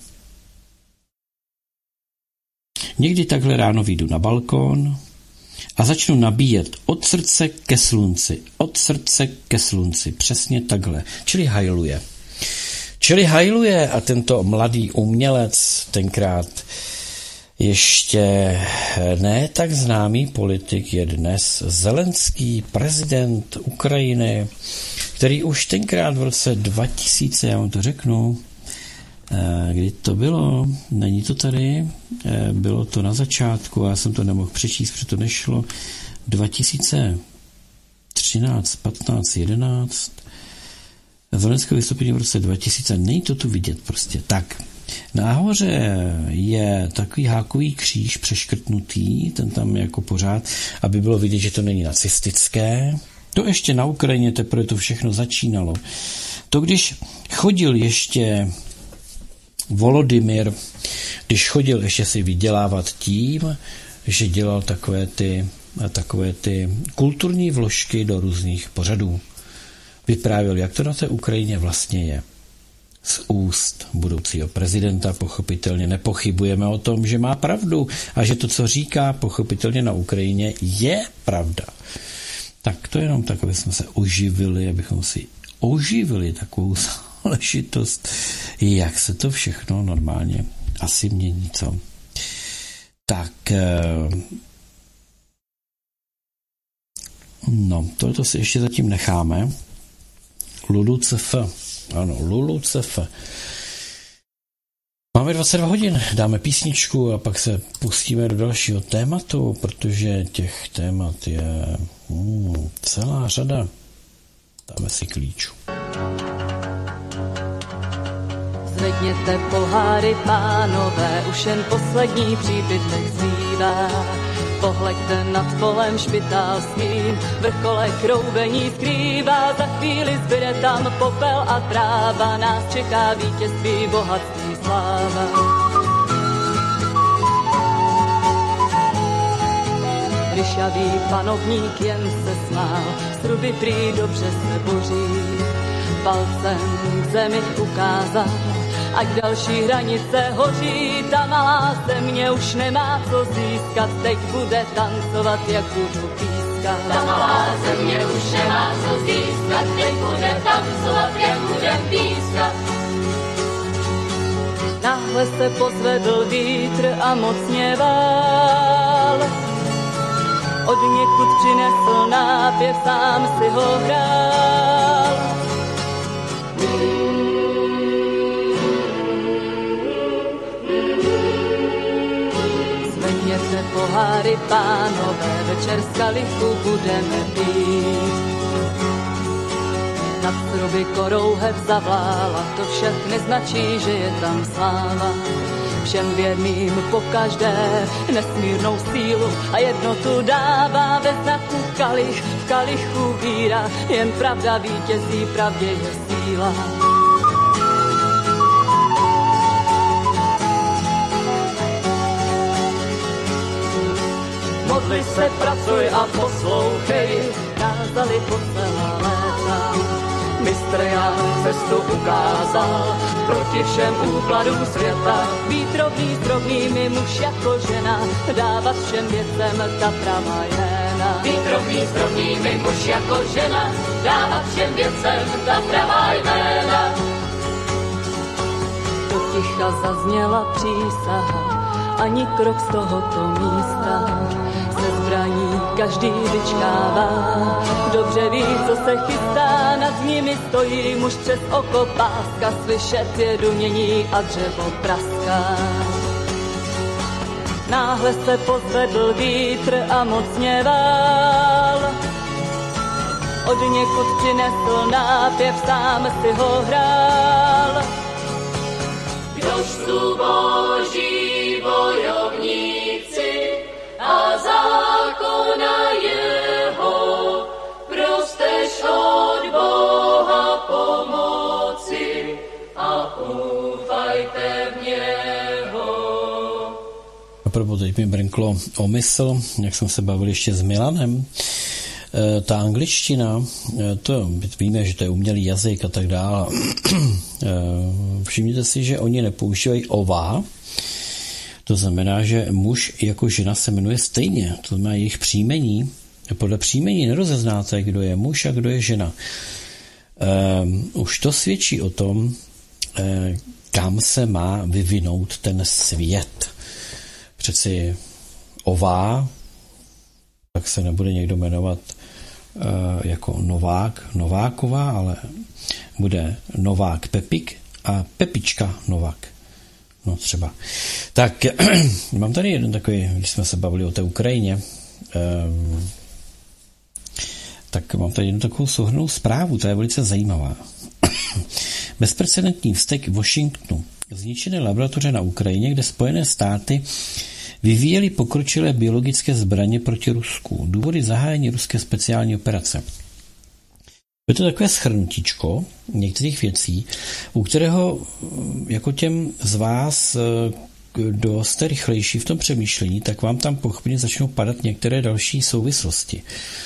Někdy takhle ráno vyjdu na balkón a začnu nabíjet od srdce ke slunci, od srdce ke slunci, přesně takhle, čili hajluje. Čili hajluje a tento mladý umělec, tenkrát ještě ne tak známý politik, je dnes Zelenský, prezident Ukrajiny, který už tenkrát v roce dva tisíce, já vám to řeknu, kdy to bylo, není to tady, bylo to na začátku, já jsem to nemohl přečíst, protože to nešlo, dva tisíce třináct, patnáct, jedenáct, Zelenského vystoupení v roce dva tisíce, není to tu vidět prostě. Tak, nahoře je takový hákový kříž přeškrtnutý, ten tam jako pořád, aby bylo vidět, že to není nacistické. To ještě na Ukrajině teprve to všechno začínalo. To když chodil ještě Volodymyr, když chodil ještě si vydělávat tím, že dělal takové ty, takové ty kulturní vložky do různých pořadů. Vyprávěl, jak to na té Ukrajině vlastně je. Z úst budoucího prezidenta pochopitelně nepochybujeme o tom, že má pravdu a že to, co říká pochopitelně na Ukrajině, je pravda. Tak to jenom tak, aby jsme se oživili, abychom si oživili takovou záležitost, jak se to všechno normálně asi mění, co? Tak, no, tohle si ještě zatím necháme. LuluCF, ano, LuluCF. Máme dvacet dva hodin, dáme písničku a pak se pustíme do dalšího tématu, protože těch témat je hmm, celá řada. Dáme si klíču.
Zvedněte poháry, pánové, už jen poslední příbytek zbývá. Pohleďte nad polem špitálským, vrchole kroubení skrývá. Za chvíli zbyde tam popel a tráva, nás čeká vítězství, bohatství, sláva. Ryšavý panovník jen se smál, sruby prý dobře se boří. Palcem k zemi ukázal, ať další hranice hoří. Ta malá země už nemá co získat, teď bude tancovat, jak budu pískat. Ta malá země už nemá co získat, teď bude tancovat, jak budem pískat. Náhle se pozvedl vítr a mocně vál. Od někud přinesl nápěv, sám si ho hrál. vy pánové, večer z kalichu budeme pít. Nad struby korouhev zavlála, to však neznačí, že je tam sláva. Všem věrným pokaždé nesmírnou sílu a jednotu dává ve znaku kalich, v kalichu víra, jen pravda vítězí, pravdě je síla. Modli se, pracuj a poslouchej, kázali po celá léta. Mistr Jan cestu ukázal proti všem úkladům světa. Být rovný s rovnými, muž jako žena, dávat všem věcem ta pravá jména. Být rovný s rovnými, muž jako žena, dávat všem věcem ta pravá jména. Do ticha zazněla přísaha, ani krok z tohoto místa. Se zbraní každý vyčkává, dobře ví, co se chystá, nad nimi stojí muž přes oko páska, slyšet je dunění a dřevo praská. Náhle se pozvedl vítr a mocně vál, od někud přinesl nápěv, sám si ho hrál. Kdož jsou boží bojovníci a zákona jeho, prosteš od Boha pomoci a úfajte v něho.
A proto teď mi brnklo o mysl, jak jsem se bavil ještě s Milanem, e, ta angličtina, e, to víme, že to je umělý jazyk a tak dále. E, všimněte si, že oni nepoužívají ová. To znamená, že muž jako žena se jmenuje stejně. To znamená jejich příjmení. Podle příjmení nerozeznáte, kdo je muž a kdo je žena. Um, už to svědčí o tom, um, kam se má vyvinout ten svět. Přeci ová, tak se nebude někdo jmenovat uh, jako Novák, Nováková, ale bude Novák Pepik a Pepička Novák. No třeba. Tak mám tady jeden takový, když jsme se bavili o té Ukrajině, um, tak mám tady jednu takovou souhrnnou zprávu, to je velice zajímavá. Bezprecedentní vztek v Washingtonu. Zničené laboratoře na Ukrajině, kde Spojené státy vyvíjely pokročilé biologické zbraně proti Rusku. Důvody zahájení ruské speciální operace. Je to takové shrnutíčko některých věcí, u kterého jako těm z vás, kdo jste rychlejší v tom přemýšlení, tak vám tam pochopně začnou padat některé další souvislosti.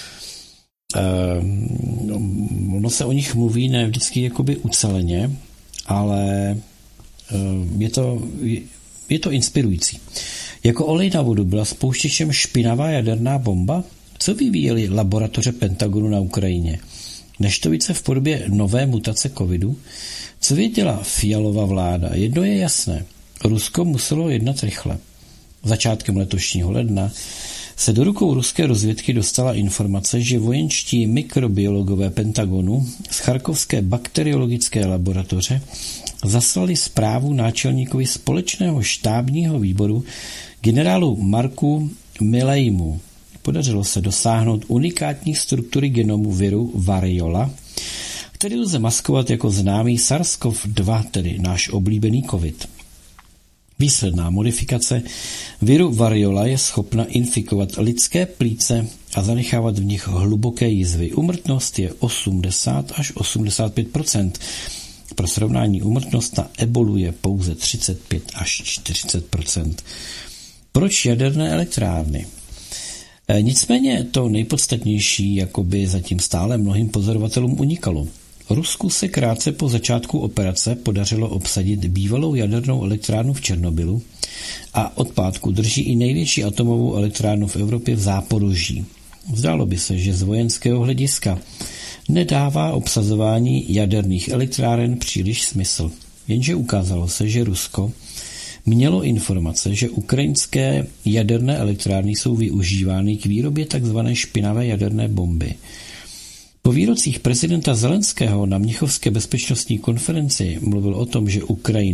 Uh, ono se o nich mluví ne vždycky jakoby uceleně, ale uh, je to, je, je to inspirující. Jako olej na vodu byla spouštěčem špinavá jaderná bomba? Co vyvíjeli laboratoře Pentagonu na Ukrajině? Neštovice v podobě nové mutace covidu? Co věděla Fialova vláda? Jedno je jasné. Rusko muselo jednat rychle. Začátkem letošního ledna se do rukou ruské rozvědky dostala informace, že vojenští mikrobiologové Pentagonu z charkovské bakteriologické laboratoře zaslali zprávu náčelníkovi společného štábního výboru generálu Marku Milleymu. Podařilo se dosáhnout unikátní struktury genomu viru variola, který lze maskovat jako známý SARS-CoV dva, tedy náš oblíbený COVID. Výsledná modifikace viru variola je schopna infikovat lidské plíce a zanechávat v nich hluboké jizvy. Úmrtnost je osmdesát až osmdesát pět procent. Pro srovnání úmrtnost na ebolu je pouze třicet pět až čtyřicet procent. Proč jaderné elektrárny? E, nicméně to nejpodstatnější jakoby zatím stále mnohým pozorovatelům unikalo. Rusku se krátce po začátku operace podařilo obsadit bývalou jadernou elektrárnu v Černobylu a od pátku drží i největší atomovou elektrárnu v Evropě v Záporoží. Zdálo by se, že z vojenského hlediska nedává obsazování jaderných elektráren příliš smysl. Jenže ukázalo se, že Rusko mělo informace, že ukrajinské jaderné elektrárny jsou využívány k výrobě tzv. Špinavé jaderné bomby. Po výrocích prezidenta Zelenského na Mnichovské bezpečnostní konferenci mluvil o tom, že Ukrajina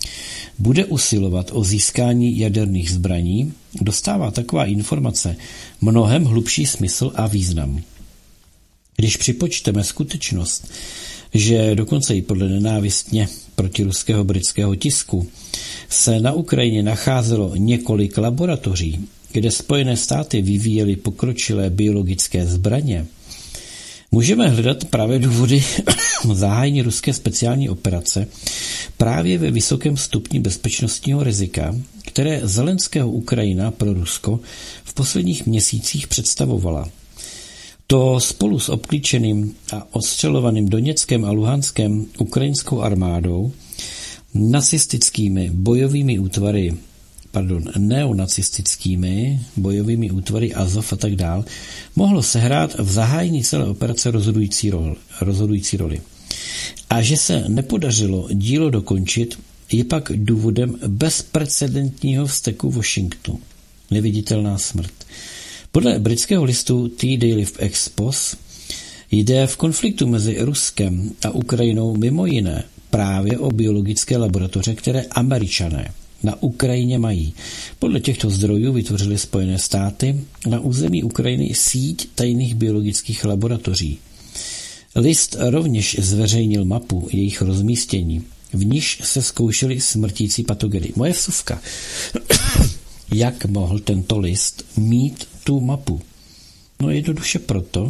bude usilovat o získání jaderných zbraní, dostává taková informace mnohem hlubší smysl a význam. Když připočteme skutečnost, že dokonce i podle nenávistně protiruského britského tisku se na Ukrajině nacházelo několik laboratoří, kde Spojené státy vyvíjely pokročilé biologické zbraně, můžeme hledat právě důvody zahájení ruské speciální operace právě ve vysokém stupni bezpečnostního rizika, které Zelenského Ukrajina pro Rusko v posledních měsících představovala. To spolu s obklíčeným a odstřelovaným Doněckem a Luhanskem ukrajinskou armádou, nacistickými bojovými útvary, pardon, neonacistickými bojovými útvary Azov a tak dál, mohlo sehrát v zahájení celé operace rozhodující, rol, rozhodující roli. A že se nepodařilo dílo dokončit, je pak důvodem bezprecedentního vzteku Washingtonu. Neviditelná smrt. Podle britského listu T-Daily Expos jde v konfliktu mezi Ruskem a Ukrajinou mimo jiné právě o biologické laboratoře, které Američané na Ukrajině mají. Podle těchto zdrojů vytvořily Spojené státy na území Ukrajiny síť tajných biologických laboratoří. List rovněž zveřejnil mapu jejich rozmístění, v níž se zkoušely smrtící patogeny. Moje vsuvka. Jak mohl tento list mít tu mapu? No jednoduše proto,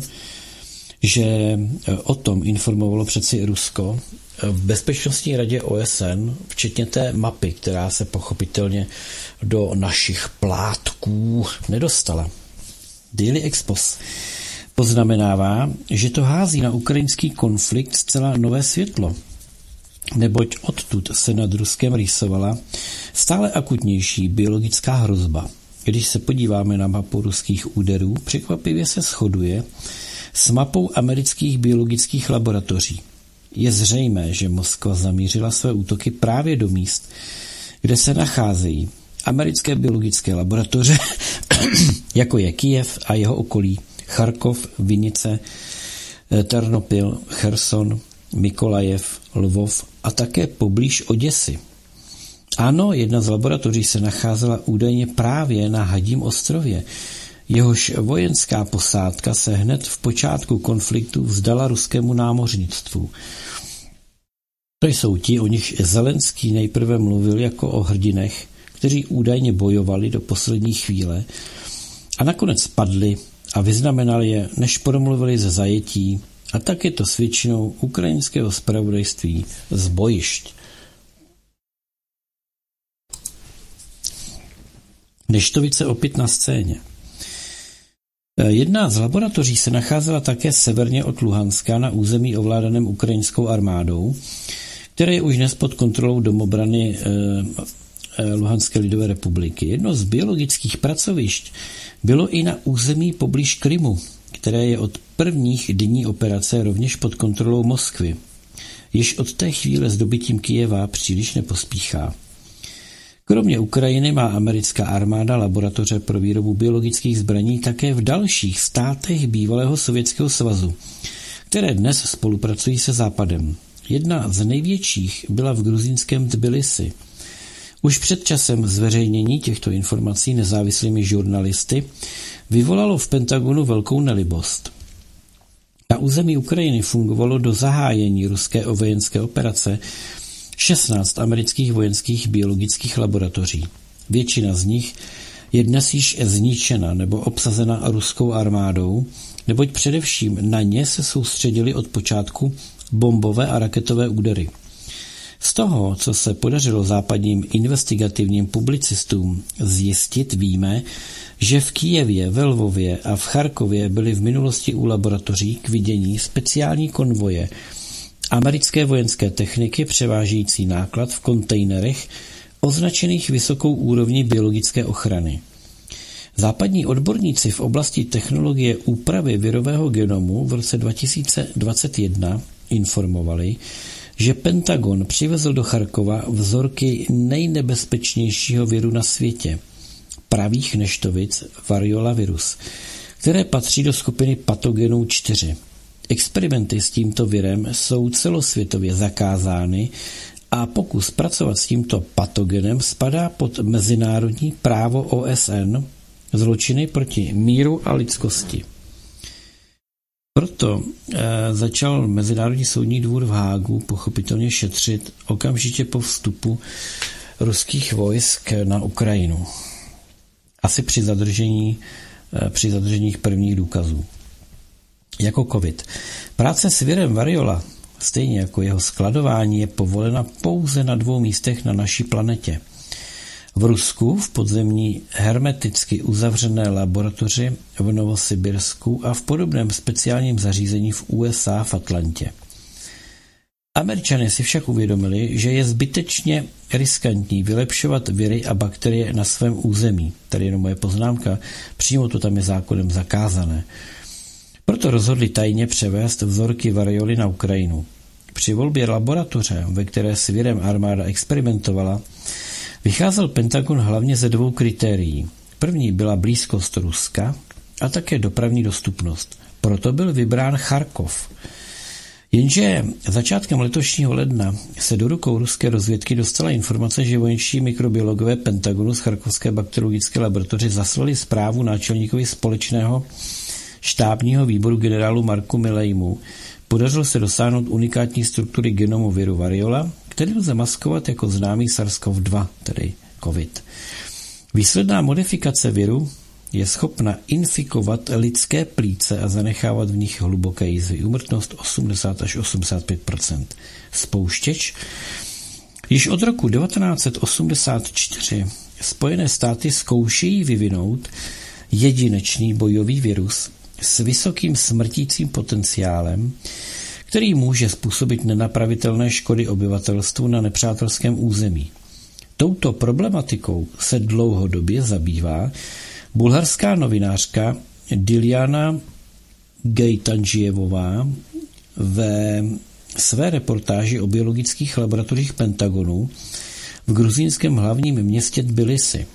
že o tom informovalo přeci Rusko v Bezpečnostní radě O S N, včetně té mapy, která se pochopitelně do našich plátků nedostala. Daily Expos poznamenává, že to hází na ukrajinský konflikt zcela nové světlo, neboť odtud se nad Ruskem rýsovala stále akutnější biologická hrozba. Když se podíváme na mapu ruských úderů, překvapivě se shoduje s mapou amerických biologických laboratoří. Je zřejmé, že Moskva zamířila své útoky právě do míst, kde se nacházejí americké biologické laboratoře, jako je Kyjev a jeho okolí, Charkov, Vinice, Ternopil, Cherson, Mykolajev, Lvov a také poblíž Oděsy. Ano, jedna z laboratoří se nacházela údajně právě na Hadím ostrově. Jehož vojenská posádka se hned v počátku konfliktu vzdala ruskému námořnictvu. To jsou ti, o nich Zelenský nejprve mluvil jako o hrdinech, kteří údajně bojovali do poslední chvíle a nakonec padli a vyznamenali je, než promluvili ze zajetí, a tak je to s většinou ukrajinského zpravodajství z bojišť. Neštovice opět na scéně. Jedna z laboratoří se nacházela také severně od Luhanska na území ovládaném ukrajinskou armádou, které je už dnes pod kontrolou domobrany eh, Luhanské lidové republiky. Jedno z biologických pracovišť bylo i na území poblíž Krymu, které je od prvních dní operace rovněž pod kontrolou Moskvy. Již od té chvíle s dobytím Kyjeva příliš nepospíchá. Kromě Ukrajiny má americká armáda laboratoře pro výrobu biologických zbraní také v dalších státech bývalého Sovětského svazu, které dnes spolupracují se Západem. Jedna z největších byla v gruzínském Tbilisi. Už před časem zveřejnění těchto informací nezávislými žurnalisty vyvolalo v Pentagonu velkou nelibost. Na území Ukrajiny fungovalo do zahájení ruské vojenské operace šestnáct amerických vojenských biologických laboratoří. Většina z nich je dnes již zničena nebo obsazena ruskou armádou, neboť především na ně se soustředili od počátku bombové a raketové údery. Z toho, co se podařilo západním investigativním publicistům zjistit, víme, že v Kyjevě, ve Lvově a v Charkově byly v minulosti u laboratoří k vidění speciální konvoje americké vojenské techniky převážející náklad v kontejnerech označených vysokou úrovní biologické ochrany. Západní odborníci v oblasti technologie úpravy virového genomu v roce dva tisíce dvacet jedna informovali, že Pentagon přivezl do Charkova vzorky nejnebezpečnějšího viru na světě, pravých neštovic variola virus, které patří do skupiny patogenů čtyři. Experimenty s tímto virem jsou celosvětově zakázány a pokus pracovat s tímto patogenem spadá pod mezinárodní právo O S N, zločiny proti míru a lidskosti. Proto e, začal Mezinárodní soudní dvůr v Hágu pochopitelně šetřit okamžitě po vstupu ruských vojsk na Ukrajinu. Asi při zadržení, e, při zadržení prvních důkazů. Jako covid. Práce s virem variola, stejně jako jeho skladování, je povolena pouze na dvou místech na naší planetě. V Rusku v podzemní hermeticky uzavřené laboratoři v Novosibirsku a v podobném speciálním zařízení v U S A v Atlantě. Američané si však uvědomili, že je zbytečně riskantní vylepšovat viry a bakterie na svém území. Tady jenom moje poznámka, přímo to tam je zákonem zakázané. Proto rozhodli tajně převést vzorky varioly na Ukrajinu. Při volbě laboratoře, ve které s virem armáda experimentovala, vycházel Pentagon hlavně ze dvou kritérií. První byla blízkost Ruska a také dopravní dostupnost. Proto byl vybrán Charkov. Jenže začátkem letošního ledna se do rukou ruské rozvědky dostala informace, že vojenští mikrobiologové Pentagonu z Charkovské bakteriologické laboratoře zaslali zprávu náčelníkovi společného štábního výboru generálu Marku Milleymu. Podařilo se dosáhnout unikátní struktury genomu viru variola, který lze maskovat jako známý SARS-CoV dva, tedy COVID. Výsledná modifikace viru je schopna infikovat lidské plíce a zanechávat v nich hluboké jizvy. Úmrtnost osmdesát až osmdesát pět procent. Spouštěč. Již od roku devatenáct set osmdesát čtyři Spojené státy zkoušejí vyvinout jedinečný bojový virus s vysokým smrtícím potenciálem, který může způsobit nenapravitelné škody obyvatelstvu na nepřátelském území. Touto problematikou se dlouhodobě zabývá bulharská novinářka Diljana Gejtanžijevová ve své reportáži o biologických laboratořích Pentagonu v gruzínském hlavním městě Tbilisi.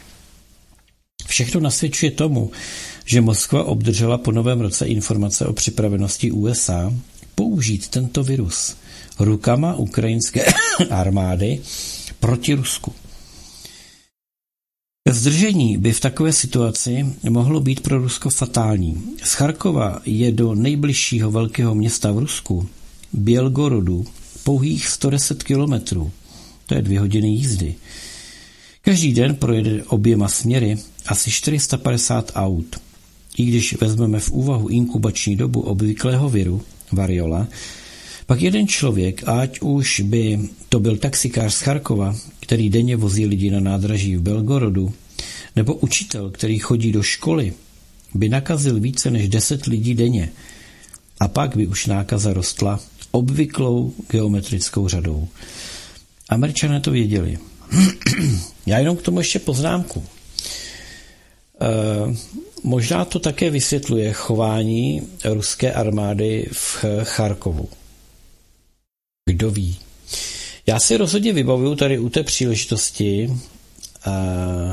Všechno nasvědčuje tomu, že Moskva obdržela po novém roce informace o připravenosti U S A použít tento virus rukama ukrajinské armády proti Rusku. Zdržení by v takové situaci mohlo být pro Rusko fatální. Z Charkova je do nejbližšího velkého města v Rusku, Bělgorodu, pouhých sto deset kilometrů. To je dvě hodiny jízdy. Každý den projede oběma směry asi čtyři sta padesát aut. I když vezmeme v úvahu inkubační dobu obvyklého viru, variola, pak jeden člověk, ať už by to byl taxikář z Charkova, který denně vozí lidi na nádraží v Belgorodu, nebo učitel, který chodí do školy, by nakazil více než deset lidí denně. A pak by už nákaza rostla obvyklou geometrickou řadou. Američané to věděli. Já jenom k tomu ještě poznámku. E, možná to také vysvětluje chování ruské armády v Charkovu. Kdo ví? Já si rozhodně vybavuju tady u té příležitosti a, a,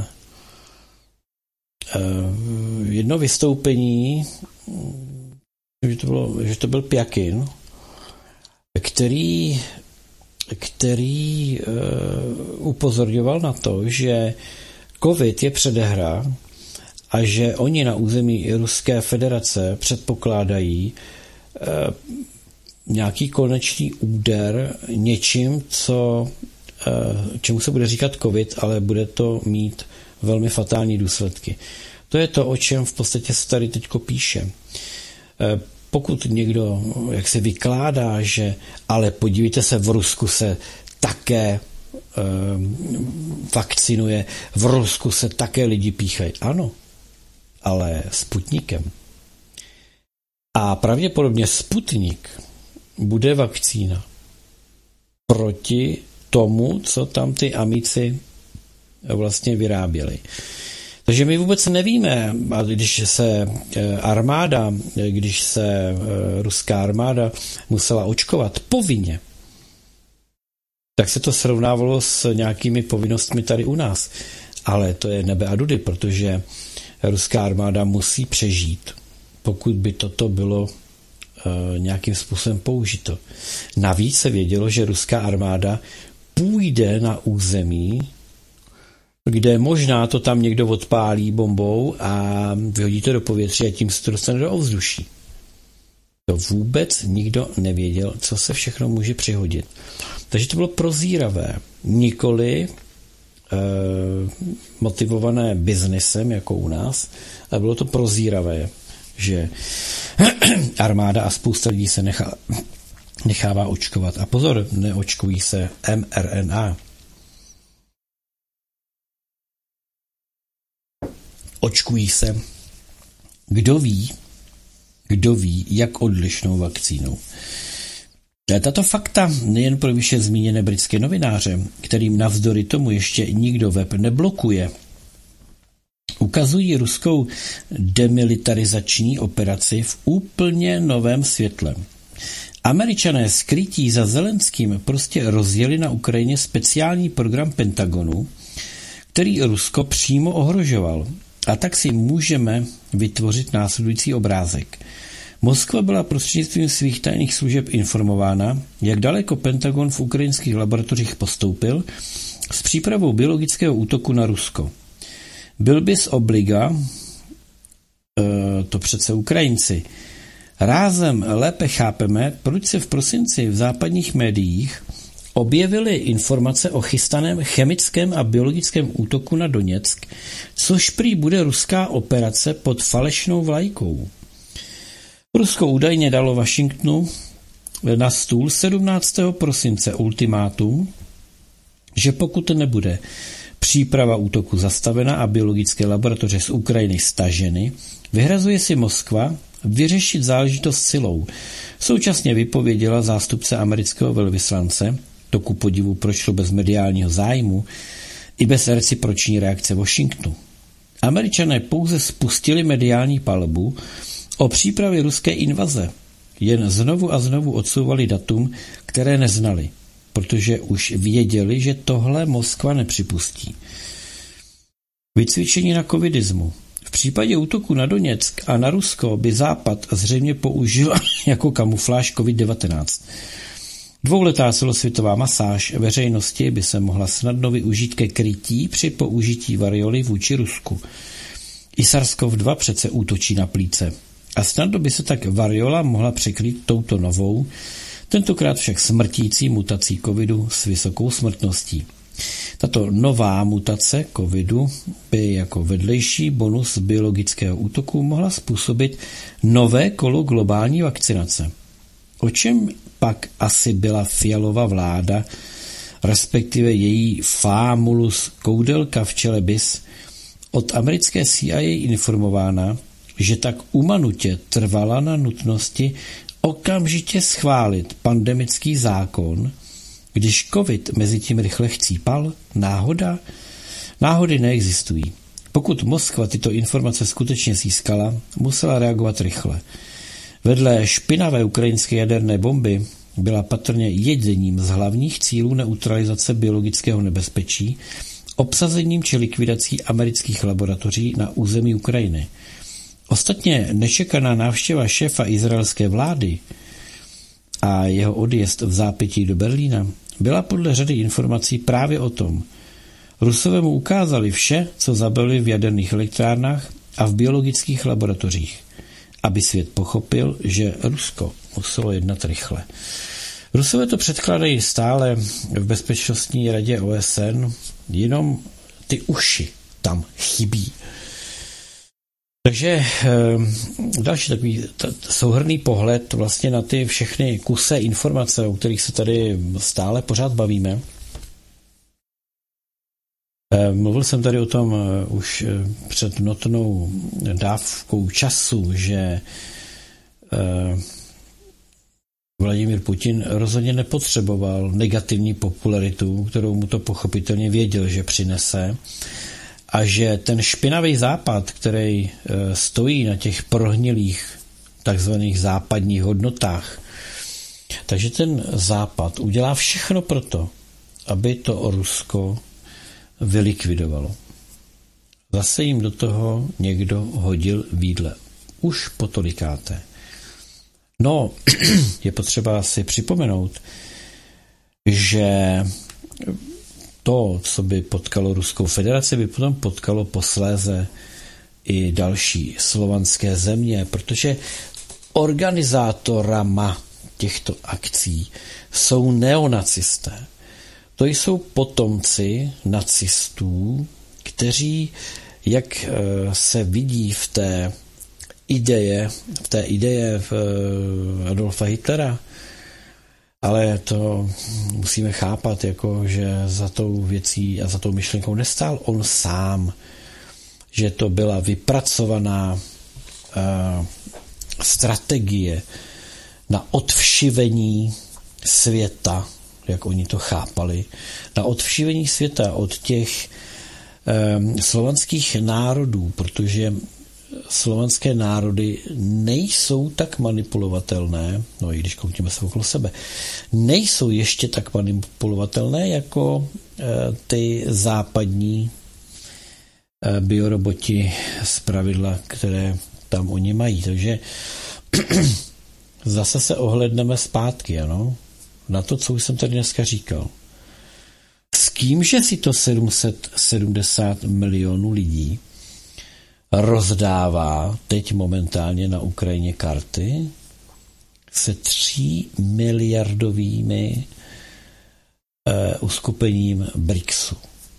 jedno vystoupení, že to, bylo, že to byl Pjakin, který, který uh, upozorňoval na to, že COVID je předehra a že oni na území Ruské federace předpokládají uh, nějaký konečný úder něčím, co, čemu se bude říkat COVID, ale bude to mít velmi fatální důsledky. To je to, o čem v podstatě se tady teďko píše. Pokud někdo jak se vykládá, že ale podívejte se, v Rusku se také vakcinuje, v Rusku se také lidi píchají. Ano, ale Sputnikem. A pravděpodobně Sputnik bude vakcína proti tomu, co tam ty amici vlastně vyráběli. Takže my vůbec nevíme, a když se armáda, když se ruská armáda musela očkovat povinně, tak se to srovnávalo s nějakými povinnostmi tady u nás. Ale to je nebe a dudy, protože ruská armáda musí přežít, pokud by toto bylo nějakým způsobem použito. Navíc se vědělo, že ruská armáda půjde na území, kde možná to tam někdo odpálí bombou a vyhodí to do povětří a tím se to dostane do ovzduší. To vůbec nikdo nevěděl, co se všechno může přihodit. Takže to bylo prozíravé. Nikoli e, motivované biznesem, jako u nás, ale bylo to prozíravé, že armáda a spousta lidí se nechá, nechává očkovat. A pozor, neočkují se em er en á. Očkují se, kdo ví, kdo ví, jak odlišnou vakcínou. Tato fakta nejen pro vyše zmíněné britské novináře, kterým navzdory tomu ještě nikdo web neblokuje, ukazují ruskou demilitarizační operaci v úplně novém světle. Američané skrytí za Zelenským prostě rozjeli na Ukrajině speciální program Pentagonu, který Rusko přímo ohrožoval. A tak si můžeme vytvořit následující obrázek. Moskva byla prostřednictvím svých tajných služeb informována, jak daleko Pentagon v ukrajinských laboratořích postoupil s přípravou biologického útoku na Rusko. Byl bis obliga, e, to přece Ukrajinci. Rázem lépe chápeme, proč se v prosinci v západních médiích objevily informace o chystaném chemickém a biologickém útoku na Doněck, což prý bude ruská operace pod falešnou vlajkou. Rusko údajně dalo Washingtonu na stůl sedmnáctého prosince ultimátum, že pokud nebude příprava útoku zastavena a biologické laboratoře z Ukrajiny staženy, vyhrazuje si Moskva vyřešit záležitost silou. Současně vypověděla zástupce amerického velvyslance, to ku podivu prošlo bez mediálního zájmu i bez reciproční reakce Washingtonu. Američané pouze spustili mediální palbu o přípravě ruské invaze. Jen znovu a znovu odsouvali datum, které neznali, protože už věděli, že tohle Moskva nepřipustí. Vycvičení na covidismu. V případě útoku na Doněck a na Rusko by Západ zřejmě použil jako kamufláž covid devatenáct. Dvouletá celosvětová masáž veřejnosti by se mohla snadno využít ke krytí při použití varioly vůči Rusku. I SARS-CoV dva přece útočí na plíce. A snadno by se tak variola mohla překrýt touto novou, tentokrát však smrtící mutací covidu s vysokou smrtností. Tato nová mutace covidu by jako vedlejší bonus biologického útoku mohla způsobit nové kolo globální vakcinace. O čem pak asi byla Fialova vláda, respektive její fámulus koudelka v čele B I S, od americké C I A informována, že tak umanutě trvala na nutnosti okamžitě schválit pandemický zákon, když covid mezi tím rychle chcípal? Náhoda? Náhody neexistují. Pokud Moskva tyto informace skutečně získala, musela reagovat rychle. Vedle špinavé ukrajinské jaderné bomby byla patrně jedním z hlavních cílů neutralizace biologického nebezpečí obsazením či likvidací amerických laboratoří na území Ukrajiny. Ostatně nečekaná návštěva šéfa izraelské vlády a jeho odjezd v zápětí do Berlína byla podle řady informací právě o tom. Rusové mu ukázali vše, co zabili v jaderných elektrárnách a v biologických laboratořích, aby svět pochopil, že Rusko muselo jednat rychle. Rusové to předkládají stále v Bezpečnostní radě O S N, jenom ty uši tam chybí. Takže další takový souhrnný pohled vlastně na ty všechny kusé informace, o kterých se tady stále pořád bavíme. Mluvil jsem tady o tom už před notnou dávkou času, že Vladimír Putin rozhodně nepotřeboval negativní popularitu, kterou mu to pochopitelně věděl, že přinese, a že ten špinavý západ, který stojí na těch prohnilých takzvaných západních hodnotách, takže ten západ udělá všechno proto, aby to Rusko vylikvidovalo. Zase jim do toho někdo hodil vídle. Už potolikáté. No, je potřeba si připomenout, že to, co by potkalo Ruskou federaci, by potom potkalo posléze i další slovanské země, protože organizátorama těchto akcí jsou neonacisté. To jsou potomci nacistů, kteří, jak se vidí v té ideje, v té ideje v Adolfa Hitlera, ale to musíme chápat, jako, že za tou věcí a za tou myšlenkou nestál on sám, že to byla vypracovaná uh, strategie na odvšivení světa, jak oni to chápali, na odvšivení světa od těch um, slovanských národů, protože slovanské národy nejsou tak manipulovatelné, no i když koukněme se okolo sebe, nejsou ještě tak manipulovatelné jako e, ty západní e, bioroboti z pravidla, které tam oni mají. Takže zase se ohledneme zpátky, ano, na to, co už jsem tady dneska říkal. S kýmže si to sedm set sedmdesát milionů lidí rozdává teď momentálně na Ukrajině karty se tří miliardovými eh, uskupením BRICSu.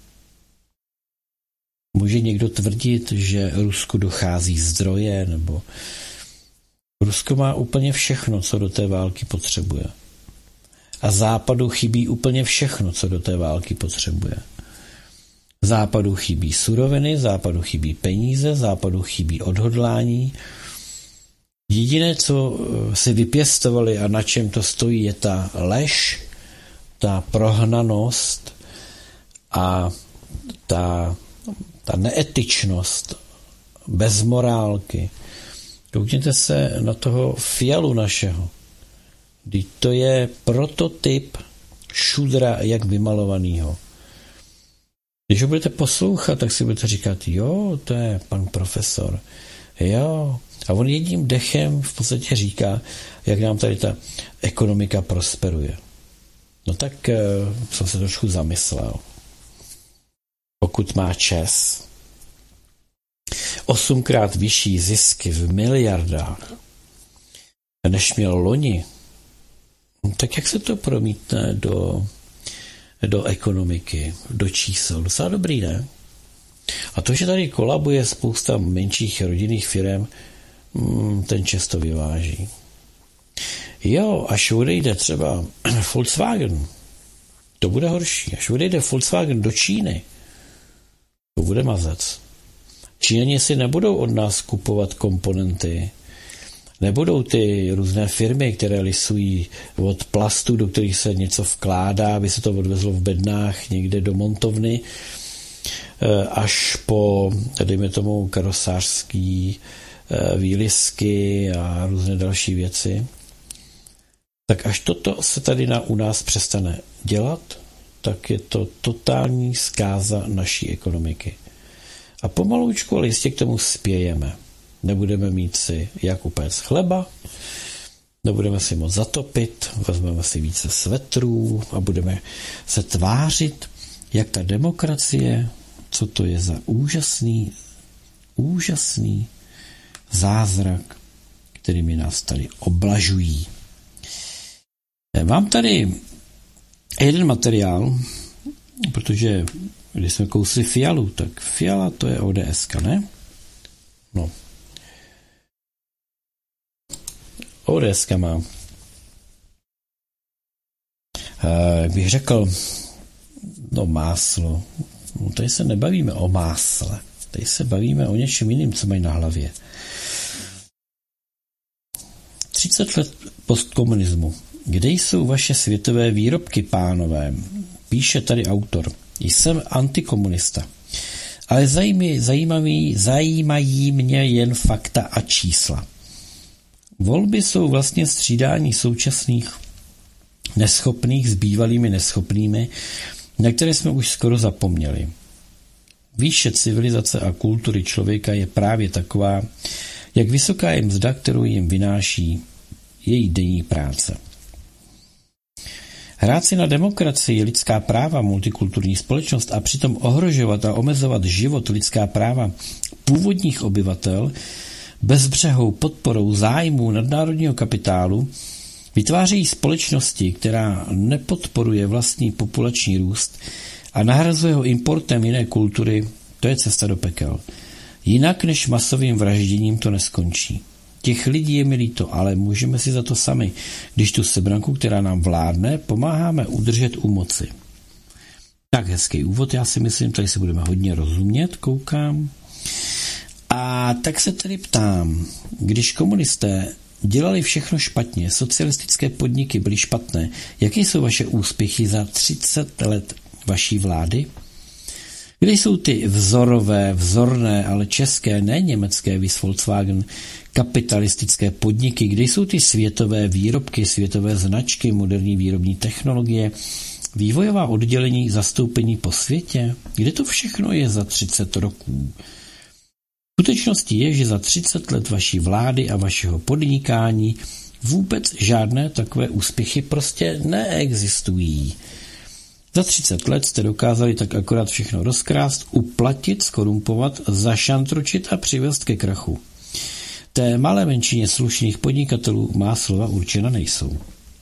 Může někdo tvrdit, že Rusku dochází zdroje, nebo Rusko má úplně všechno, co do té války potřebuje. A Západu chybí úplně všechno, co do té války potřebuje. Západu chybí suroviny, Západu chybí peníze, Západu chybí odhodlání. Jediné, co si vypěstovali a na čem to stojí, je ta lež, ta prohnanost a ta, ta neetičnost, bez morálky. Koukněte se na toho Fialu našeho. Vždyť to je prototyp šudra jak vymalovanýho. Když ho budete poslouchat, tak si budete říkat, jo, to je pan profesor, jo. A on jedním dechem v podstatě říká, jak nám tady ta ekonomika prosperuje. No tak eh, jsem se trošku zamyslel. Pokud má ČEZ osmkrát vyšší zisky v miliardách, než měl loni, tak jak se to promítne do do ekonomiky, do čísel. Docela dobrý, ne? A to, že tady kolabuje spousta menších rodinných firm, ten často vyváží. Jo, až odejde třeba Volkswagen, to bude horší. Až odejde Volkswagen do Číny, to bude mazec. Číňani si nebudou od nás kupovat komponenty, nebudou ty různé firmy, které lisují od plastu, do kterých se něco vkládá, aby se to odvezlo v bednách někde do montovny, až po, dejme tomu, karosářský výlisky a různé další věci. Tak až toto se tady na, u nás přestane dělat, tak je to totální zkáza naší ekonomiky. A pomaloučku, ale jistě k tomu spějeme. Nebudeme mít si jak upéct chleba, nebudeme si moc zatopit, vezmeme si více svetrů a budeme se tvářit, jak ta demokracie, co to je za úžasný, úžasný zázrak, kterými nás tady oblažují. Mám tady jeden materiál, protože když jsme kousli Fialu, tak Fiala to je ODSka, ne? No. ODSka má, jak bych řekl, no máslo. No, tady se nebavíme o másle. Tady se bavíme o něčem jiným, co mají na hlavě. třicet let postkomunismu. Kde jsou vaše světové výrobky, pánové? Píše tady autor. Jsem antikomunista. Ale zajímají, zajímají, zajímají mě jen fakta a čísla. Volby jsou vlastně střídání současných neschopných s bývalými neschopnými, na které jsme už skoro zapomněli. Výše civilizace a kultury člověka je právě taková, jak vysoká je mzda, kterou jim vynáší její denní práce. Hrát si na demokracii, lidská práva, multikulturní společnost a přitom ohrožovat a omezovat život, lidská práva původních obyvatel bezbřehou podporou zájmů nadnárodního kapitálu vytvářejí společnosti, která nepodporuje vlastní populační růst a nahrazuje ho importem jiné kultury, to je cesta do pekel. Jinak než masovým vražděním to neskončí. Těch lidí je mi líto, ale můžeme si za to sami, když tu sebranku, která nám vládne, pomáháme udržet u moci. Tak hezký úvod, já si myslím, tady se budeme hodně rozumět, koukám. A tak se tedy ptám, když komunisté dělali všechno špatně, socialistické podniky byly špatné, jaké jsou vaše úspěchy za třicet let vaší vlády? Kde jsou ty vzorové, vzorné, ale české, ne německé, vis Volkswagen, kapitalistické podniky? Kde jsou ty světové výrobky, světové značky, moderní výrobní technologie, vývojová oddělení, zastoupení po světě? Kde to všechno je za třicet roků? Skutečností je, že za třicet let vaší vlády a vašeho podnikání vůbec žádné takové úspěchy prostě neexistují. Za třicet let jste dokázali tak akorát všechno rozkrást, uplatit, skorumpovat, zašantročit a přivést ke krachu. Té malé menšině slušných podnikatelů má slova určena nejsou.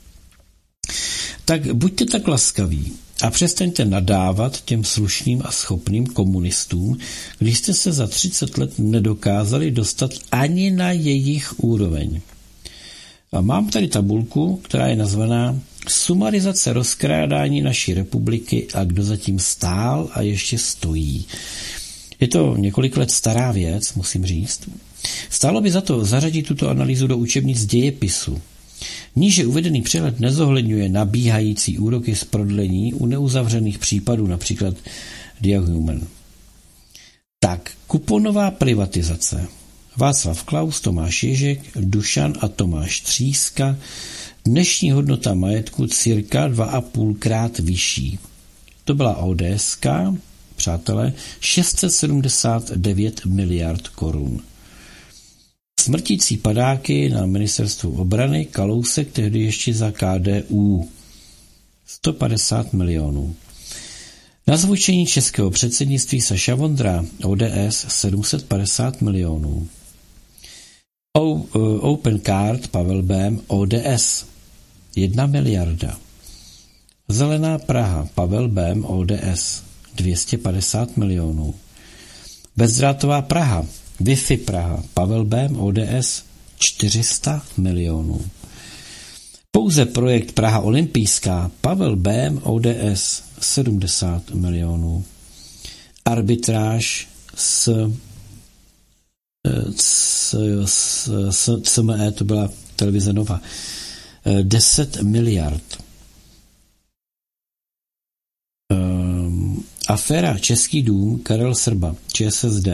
Tak buďte tak laskaví a přestaňte nadávat těm slušným a schopným komunistům, když jste se za třicet let nedokázali dostat ani na jejich úroveň. A mám tady tabulku, která je nazvaná Sumarizace rozkrádání naší republiky a kdo zatím stál a ještě stojí. Je to několik let stará věc, musím říct. Stálo by za to zařadit tuto analýzu do učebnic dějepisu. Níže uvedený přehled nezohledňuje nabíhající úroky z prodlení u neuzavřených případů, například Diaghuman. Tak, kuponová privatizace. Václav Klaus, Tomáš Ježek, Dušan a Tomáš Tříska. Dnešní hodnota majetku cirka dva a půl krát vyšší. To byla ODS, přátelé, šest set sedmdesát devět miliard korun. Smrtící padáky na ministerstvu obrany, Kalousek, tehdy ještě za K D U. sto padesát milionů. Na zvučení českého předsednictví Saša Vondra, O D S, sedm set padesát milionů. O, uh, Open Card, Pavel Bém, O D S, jedna miliarda. Zelená Praha, Pavel Bém, O D S, dvě stě padesát milionů. Bezdrátová Praha, Wi-Fi Praha, Pavel Bém, O D S, čtyři sta milionů. Pouze projekt Praha olympijská, Pavel Bém, O D S, sedmdesát milionů. Arbitráž s s, s, s C M E, to byla televize Nova, deset miliard. Um, aféra Český dům, Karel Srba, ČSSD,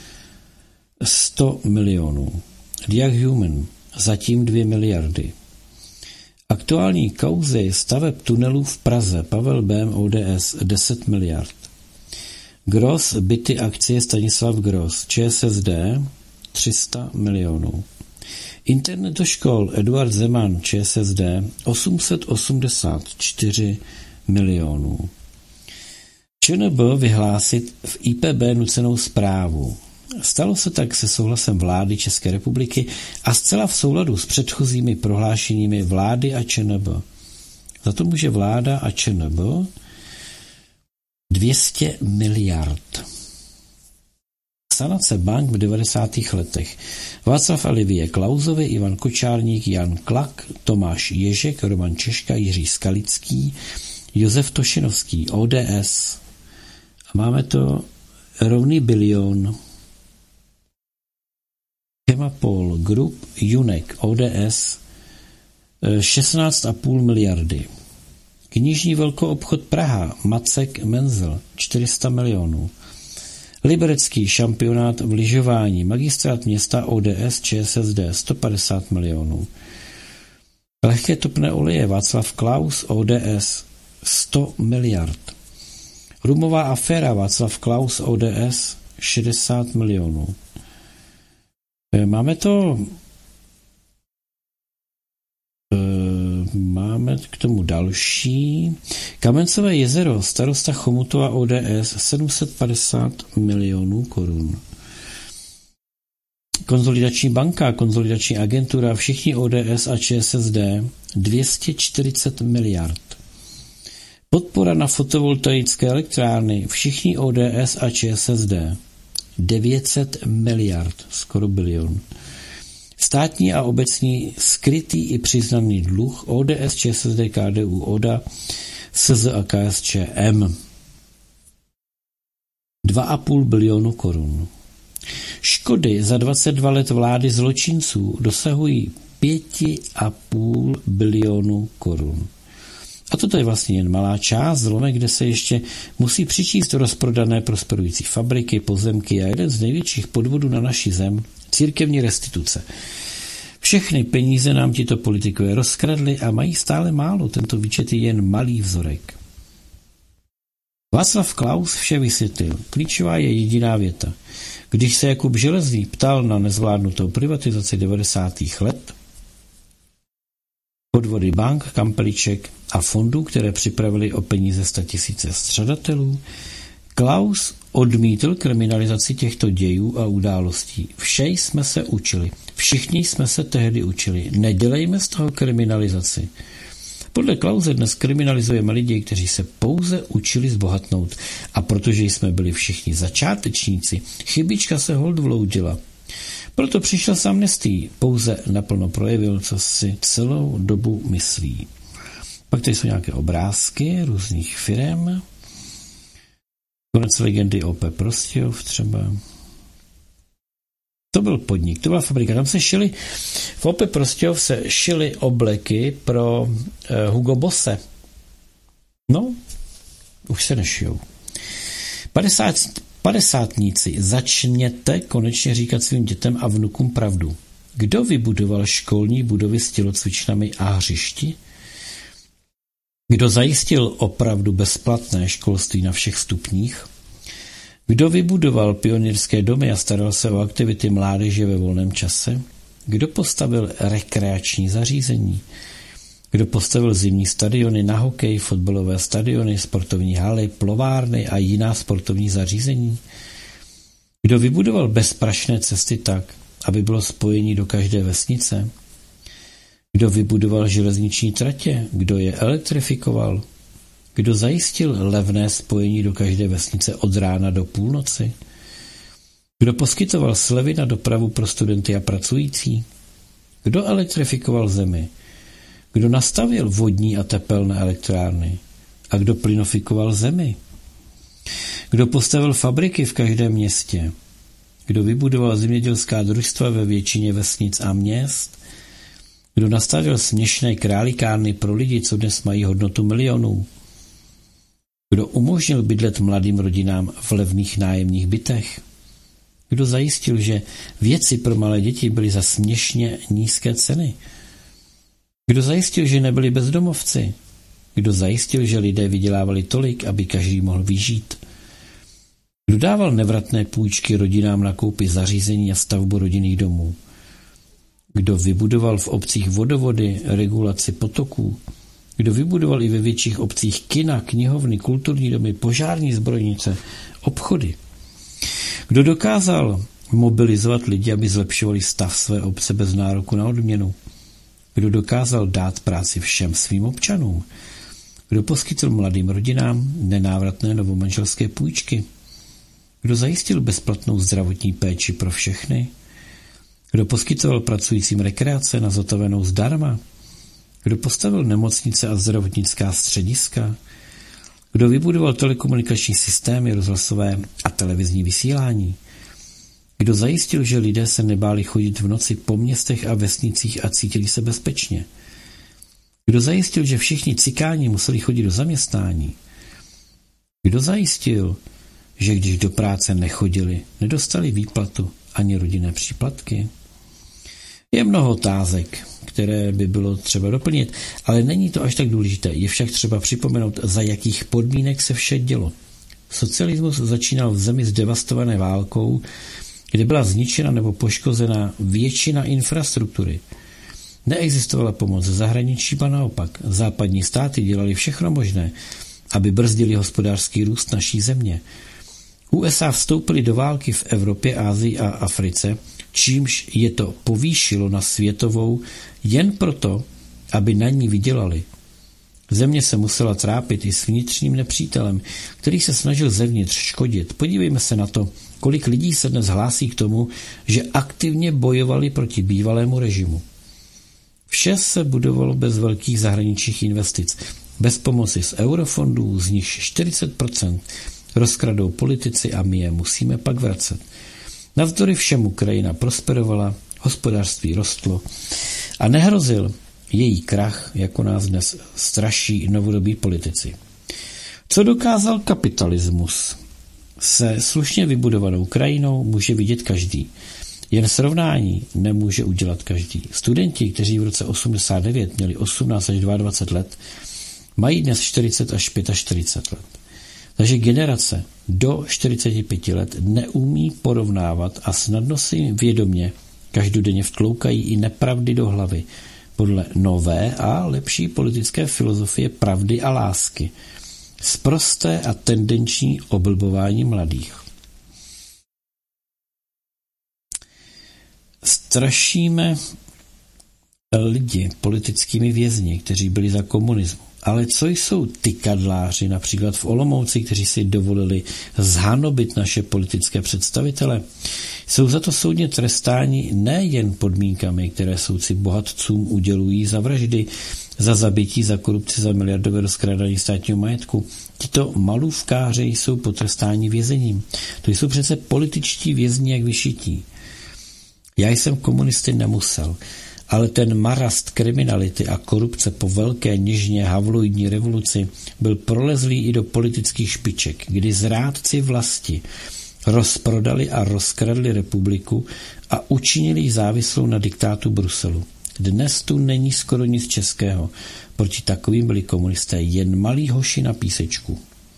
sto milionů. Diaghuman, zatím dvě miliardy. Aktuální kauzy staveb tunelů v Praze, Pavel Bém, O D S, deset miliard. Gross, byty, akcie, Stanislav Gross, ČSSD, tři sta milionů. Internet do škol, Eduard Zeman, ČSSD, osm set osmdesát čtyři milionů. ČNB vyhlásit v I P B nucenou zprávu. Stalo se tak se souhlasem vlády České republiky a zcela v souladu s předchozími prohlášeními vlády a ČNB. Za to může vláda a ČNB dvě stě miliard. Sanace bank v devadesátých letech. Václav Alivie Klausovi, Ivan Kočárník, Jan Klak, Tomáš Ježek, Roman Češka, Jiří Skalický, Josef Tošenovský, O D S. A máme to rovný bilion. Chemapol Group, Junek, O D S, šestnáct a půl miliardy. Knižní velkoobchod Praha, Macek Menzel, čtyři sta milionů. Liberecký šampionát v lyžování, magistrát města O D S, ČSSD, sto padesát milionů. Lehké topné oleje, Václav Klaus, O D S, sto miliard. Rumová aféra, Václav Klaus, O D S, šedesát milionů. Máme to... Máme máme k tomu další. Kamencové jezero, starosta Chomutova O D S, sedm set padesát milionů korun. Konzolidační banka, konzolidační agentura, všichni O D S a Č S S D, dvě stě čtyřicet miliard. Podpora na fotovoltaické elektrárny, všichni O D S a Č S S D, devět set miliard, skoro bilion. Státní a obecní skrytý i přiznaný dluh O D S, Č S S D, K D U, O D A, S Z a K S Č M. dva a půl bilionu korun. Škody za dvacet dva let vlády zločinců dosahují pět a půl bilionu korun. A toto je vlastně jen malá část zlomek, kde se ještě musí přičíst rozprodané prosperující fabriky, pozemky a jeden z největších podvodů na naší zem, církevní restituce. Všechny peníze nám tito politikové rozkradli a mají stále málo, tento výčet je jen malý vzorek. Václav Klaus vše vysvětlil. Klíčová je jediná věta. Když se Jakub Železný ptal na nezvládnutou privatizaci devadesátých let, podvody bank, kampeliček a fondů, které připravili o peníze statisíce střadatelů, Klaus odmítl kriminalizaci těchto dějů a událostí. Vše jsme se učili. Všichni jsme se tehdy učili. Nedělejme z toho kriminalizaci. Podle Klause dnes kriminalizujeme lidi, kteří se pouze učili zbohatnout. A protože jsme byli všichni začátečníci, chybička se hold vloudila. Proto přišel s amnestií, pouze naplno projevil, co si celou dobu myslí. Pak tady jsou nějaké obrázky různých firem. Konec legendy O P Prostějov třeba. To byl podnik, to byla fabrika. Tam se šily, v O P Prostějov se šily obleky pro uh, Hugo Bosse. No, už se nešijou. padesát, padesátníci, začněte konečně říkat svým dětem a vnukům pravdu. Kdo vybudoval školní budovy s tělocvičnami a hřišti? Kdo zajistil opravdu bezplatné školství na všech stupních? Kdo vybudoval pionýrské domy a staral se o aktivity mládeže ve volném čase? Kdo postavil rekreační zařízení? Kdo postavil zimní stadiony na hokej, fotbalové stadiony, sportovní haly, plovárny a jiná sportovní zařízení? Kdo vybudoval bezprašné cesty tak, aby bylo spojení do každé vesnice? Kdo vybudoval železniční tratě? Kdo je elektrifikoval? Kdo zajistil levné spojení do každé vesnice od rána do půlnoci? Kdo poskytoval slevy na dopravu pro studenty a pracující? Kdo elektrifikoval zemi? Kdo nastavil vodní a tepelné elektrárny? A kdo plynofikoval zemi? Kdo postavil fabriky v každém městě? Kdo vybudoval zemědělská družstva ve většině vesnic a měst? Kdo nastavil směšné králikárny pro lidi, co dnes mají hodnotu milionů? Kdo umožnil bydlet mladým rodinám v levných nájemních bytech? Kdo zajistil, že věci pro malé děti byly za směšně nízké ceny? Kdo zajistil, že nebyli bezdomovci? Kdo zajistil, že lidé vydělávali tolik, aby každý mohl vyžít? Kdo dával nevratné půjčky rodinám na koupi zařízení a stavbu rodinných domů? Kdo vybudoval v obcích vodovody, regulaci potoků? Kdo vybudoval i ve větších obcích kina, knihovny, kulturní domy, požární zbrojnice, obchody? Kdo dokázal mobilizovat lidi, aby zlepšovali stav své obce bez nároku na odměnu? Kdo dokázal dát práci všem svým občanům? Kdo poskytl mladým rodinám nenávratné novomanželské půjčky? Kdo zajistil bezplatnou zdravotní péči pro všechny? Kdo poskytoval pracujícím rekreace na zotavenou zdarma? Kdo postavil nemocnice a zdravotnická střediska? Kdo vybudoval telekomunikační systémy, rozhlasové a televizní vysílání? Kdo zajistil, že lidé se nebáli chodit v noci po městech a vesnicích a cítili se bezpečně? Kdo zajistil, že všichni cikáni museli chodit do zaměstnání? Kdo zajistil, že když do práce nechodili, nedostali výplatu ani rodinné příplatky? Je mnoho otázek, které by bylo třeba doplnit, ale není to až tak důležité. Je však třeba připomenout, za jakých podmínek se vše dělo. Socialismus začínal v zemi zdevastované válkou, kde byla zničena nebo poškozena většina infrastruktury. Neexistovala pomoc ze zahraničí, ba naopak. Západní státy dělali všechno možné, aby brzdili hospodářský růst naší země. U S A vstoupily do války v Evropě, Asii a Africe, čímž je to povýšilo na světovou jen proto, aby na ní vydělali. Země se musela trápit i s vnitřním nepřítelem, který se snažil zevnitř škodit. Podívejme se na to, kolik lidí se dnes hlásí k tomu, že aktivně bojovali proti bývalému režimu. Vše se budovalo bez velkých zahraničních investic, bez pomoci z eurofondů, z nichž čtyřicet procent rozkradou politici a my je musíme pak vracet. Navzdory všemu krajina prosperovala, hospodářství rostlo a nehrozil její krach, jako nás dnes straší novodobí politici. Co dokázal kapitalismus? Se slušně vybudovanou krajinou může vidět každý. Jen srovnání nemůže udělat každý. Studenti, kteří v roce osmdesát devět měli osmnáct až dvacet dva let, mají dnes čtyřicet až čtyřicet pět let. Takže generace do čtyřiceti pěti let neumí porovnávat a snadno si jim vědomě každodenně vtloukají i nepravdy do hlavy podle nové a lepší politické filozofie pravdy a lásky. Sprosté a tendenční oblbování mladých. Strašíme lidi politickými vězni, kteří byli za komunismu. Ale co jsou tykadláři, například v Olomouci, kteří si dovolili zhanobit naše politické představitele? Jsou za to soudně trestáni nejen podmínkami, které soudci bohatcům udělují za vraždy, za zabití, za korupci, za miliardové rozkrádání státního majetku. Tito malůvkáři jsou potrestáni vězením. To jsou přece političtí vězni jak vyšití. Já jsem komunisty nemusel, ale ten marast kriminality a korupce po velké nižně havloidní revoluci byl prolezlý i do politických špiček, kdy zrádci vlasti rozprodali a rozkradli republiku a učinili ji závislou na diktátu Bruselu. Dnes tu není skoro nic českého. Proti takovým byli komunisté jen malí hoši na písečku.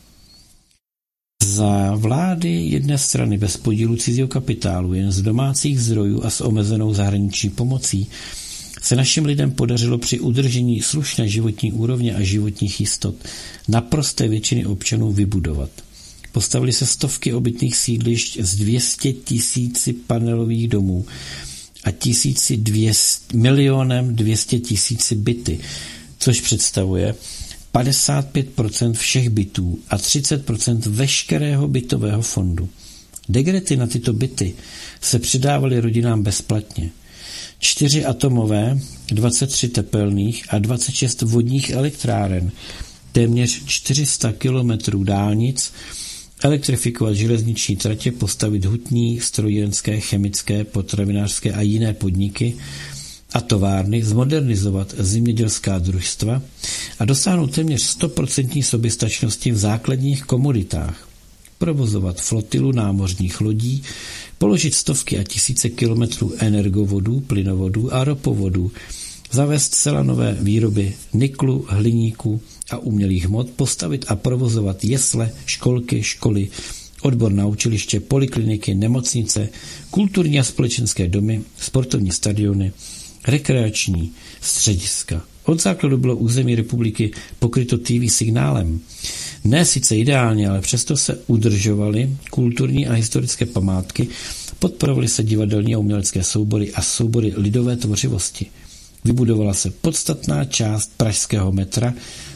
Za vlády jedné strany bez podílu cizího kapitálu, jen z domácích zdrojů a s omezenou zahraniční pomocí se našim lidem podařilo při udržení slušné životní úrovně a životních jistot naprosté většiny občanů vybudovat. Postavili se stovky obytných sídlišť s dvěma sty tisíci panelových domů a tisíci dvěstě, milionem dvě stě tisíci byty, což představuje padesát pět procent všech bytů a třicet procent veškerého bytového fondu. Dekrety na tyto byty se přidávaly rodinám bezplatně. Čtyři atomové, dvacet tři tepelných a dvacet šest vodních elektráren, téměř čtyři sta kilometrů dálnic, elektrifikovat železniční tratě, postavit hutní, strojírenské, chemické, potravinářské a jiné podniky a továrny, zmodernizovat zemědělská družstva a dosáhnout téměř sto procent soběstačnosti v základních komoditách, provozovat flotilu námořních lodí, položit stovky a tisíce kilometrů energovodů, plynovodů a ropovodů, zavést zcela nové výroby niklu, hliníku a umělých hmot, postavit a provozovat jesle, školky, školy, odborná učiliště, polikliniky, nemocnice, kulturní a společenské domy, sportovní stadiony, rekreační střediska. Od základu bylo území republiky pokryto T V signálem. Ne sice ideálně, ale přesto se udržovaly kulturní a historické památky, podporovaly se divadelní a umělecké soubory a soubory lidové tvořivosti. Vybudovala se podstatná část pražského metra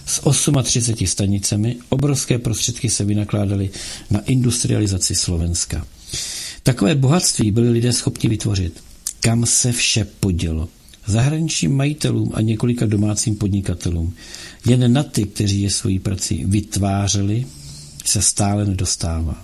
s třiceti osmi stanicemi, obrovské prostředky se vynakládaly na industrializaci Slovenska. Takové bohatství byli lidé schopni vytvořit. Kam se vše podělo? Zahraničním majitelům a několika domácím podnikatelům. Jen na ty, kteří je svojí prací vytvářeli, se stále nedostává.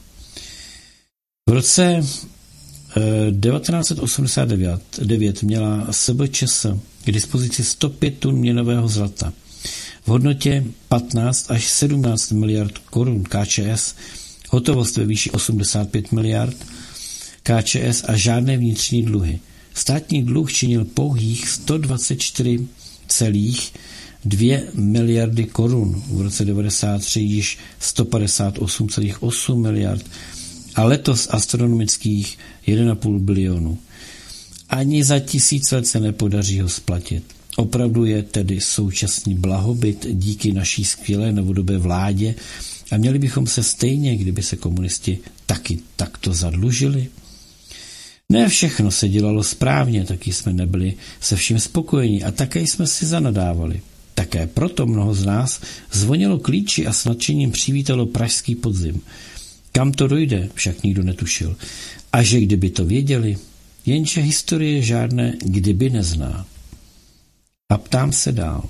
V roce devatenáct set osmdesát devět měla S B Č S k dispozici sto pět tun měnového zlata v hodnotě patnáct až sedmnáct miliard korun K Č S, hotovost ve výši osmdesát pět miliard K Č S a žádné vnitřní dluhy. Státní dluh činil pouhých sto dvacet čtyři celá dvě miliardy korun, v roce devadesát tři již sto padesát osm celá osm miliard a letos astronomických jeden celá pět bilionu. Ani za tisíc let se nepodaří ho splatit. Opravdu je tedy současný blahobyt díky naší skvělé novodobé vládě a měli bychom se stejně, kdyby se komunisti taky takto zadlužili? Ne všechno se dělalo správně, taky jsme nebyli se vším spokojeni a také jsme si zanadávali. Také proto mnoho z nás zvonilo klíči a s nadšením přivítalo pražský podzim. Kam to dojde, však nikdo netušil. A že kdyby to věděli, jenže historie žádné kdyby nezná. A ptám se dál.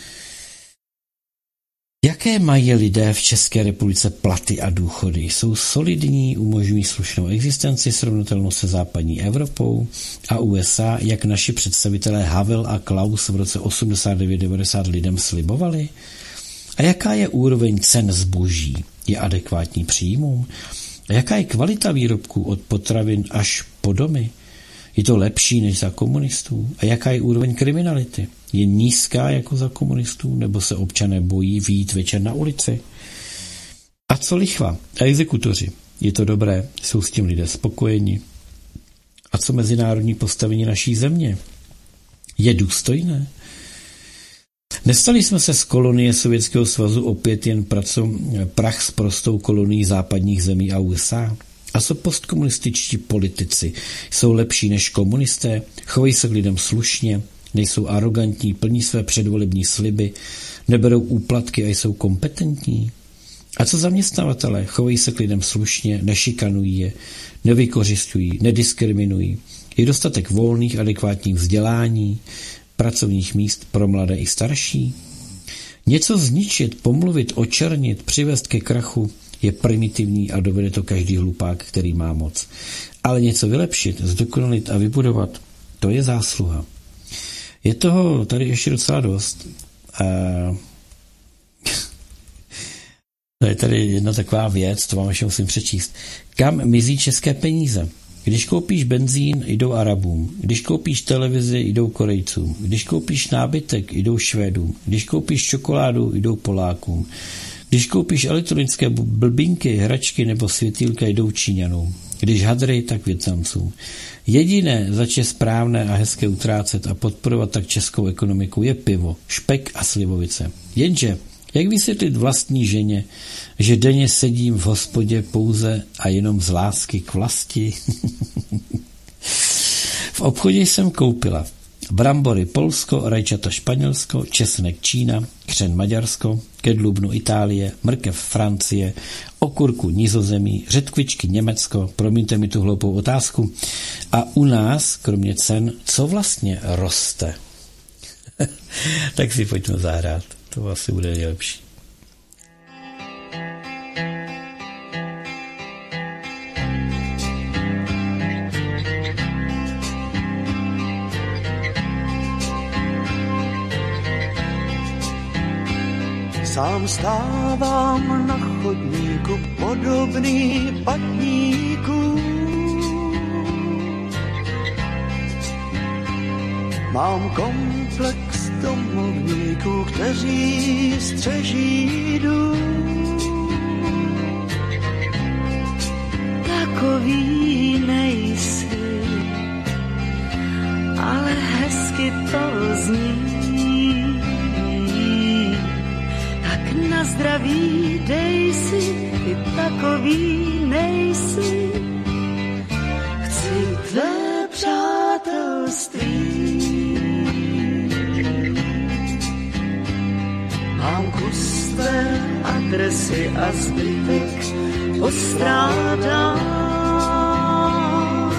Jaké mají lidé v České republice platy a důchody? Jsou solidní, umožňují slušnou existenci srovnatelnou se západní Evropou a U S A, jak naši představitelé Havel a Klaus v roce osmdesát devět devadesát lidem slibovali? A jaká je úroveň cen zboží? Je adekvátní příjmům? A jaká je kvalita výrobků od potravin až po domy? Je to lepší než za komunistů? A jaká je úroveň kriminality? Je nízká jako za komunistů, nebo se občané bojí vyjít večer na ulici? A co lichva a exekutoři? Je to dobré? Jsou s tím lidé spokojeni? A co mezinárodní postavení naší země? Je důstojné? Nestali jsme se z kolonie Sovětského svazu opět jen praco, prach s prostou kolonií západních zemí a U S A? A co postkomunističtí politici? Jsou lepší než komunisté? Chovají se k lidem slušně? Nejsou arrogantní, plní své předvolební sliby? Neberou úplatky a jsou kompetentní? A co zaměstnavatelé? Chovají se k lidem slušně, nešikanují je, nevykořisťují, nediskriminují? Je dostatek volných, adekvátních vzdělání, pracovních míst pro mladé i starší? Něco zničit, pomluvit, očernit, přivést ke krachu je primitivní a dovede to každý hlupák, který má moc. Ale něco vylepšit, zdokonalit a vybudovat, to je zásluha. Je toho tady ještě docela dost. Uh, to je tady jedna taková věc, to vám ještě musím přečíst. Kam mizí české peníze? Když koupíš benzín, jdou Arabům. Když koupíš televizi, jdou Korejcům. Když koupíš nábytek, jdou Švédům. Když koupíš čokoládu, jdou Polákům. Když koupíš elektronické blbinky, hračky nebo světýlka, jdou Číňanům. Když hadry, tak Vietnamcům. Jediné, zač je správné a hezké utrácet a podporovat tak českou ekonomiku, je pivo, špek a slivovice. Jenže, jak vysvětlit vlastní ženě, že denně sedím v hospodě pouze a jenom z lásky k vlasti? V obchodě jsem koupila brambory Polsko, rajčata Španělsko, česnek Čína, křen Maďarsko, kedlubnu Itálie, mrkev Francie, okurku Nizozemí, řetkvičky Německo, promiňte mi tu hloupou otázku. A u nás, kromě cen, co vlastně roste? Tak si pojďme zahrát, to asi bude nejlepší.
Sám stávám na chodníku podobný patníků. Mám komplex domovníků, kteří střeží dům. Takový nejsi, ale hezky to zní. Na zdraví dej si, ty takový nejsi. Chci tvé přátelství. Mám kus tvé adresy a zbytek postrádám.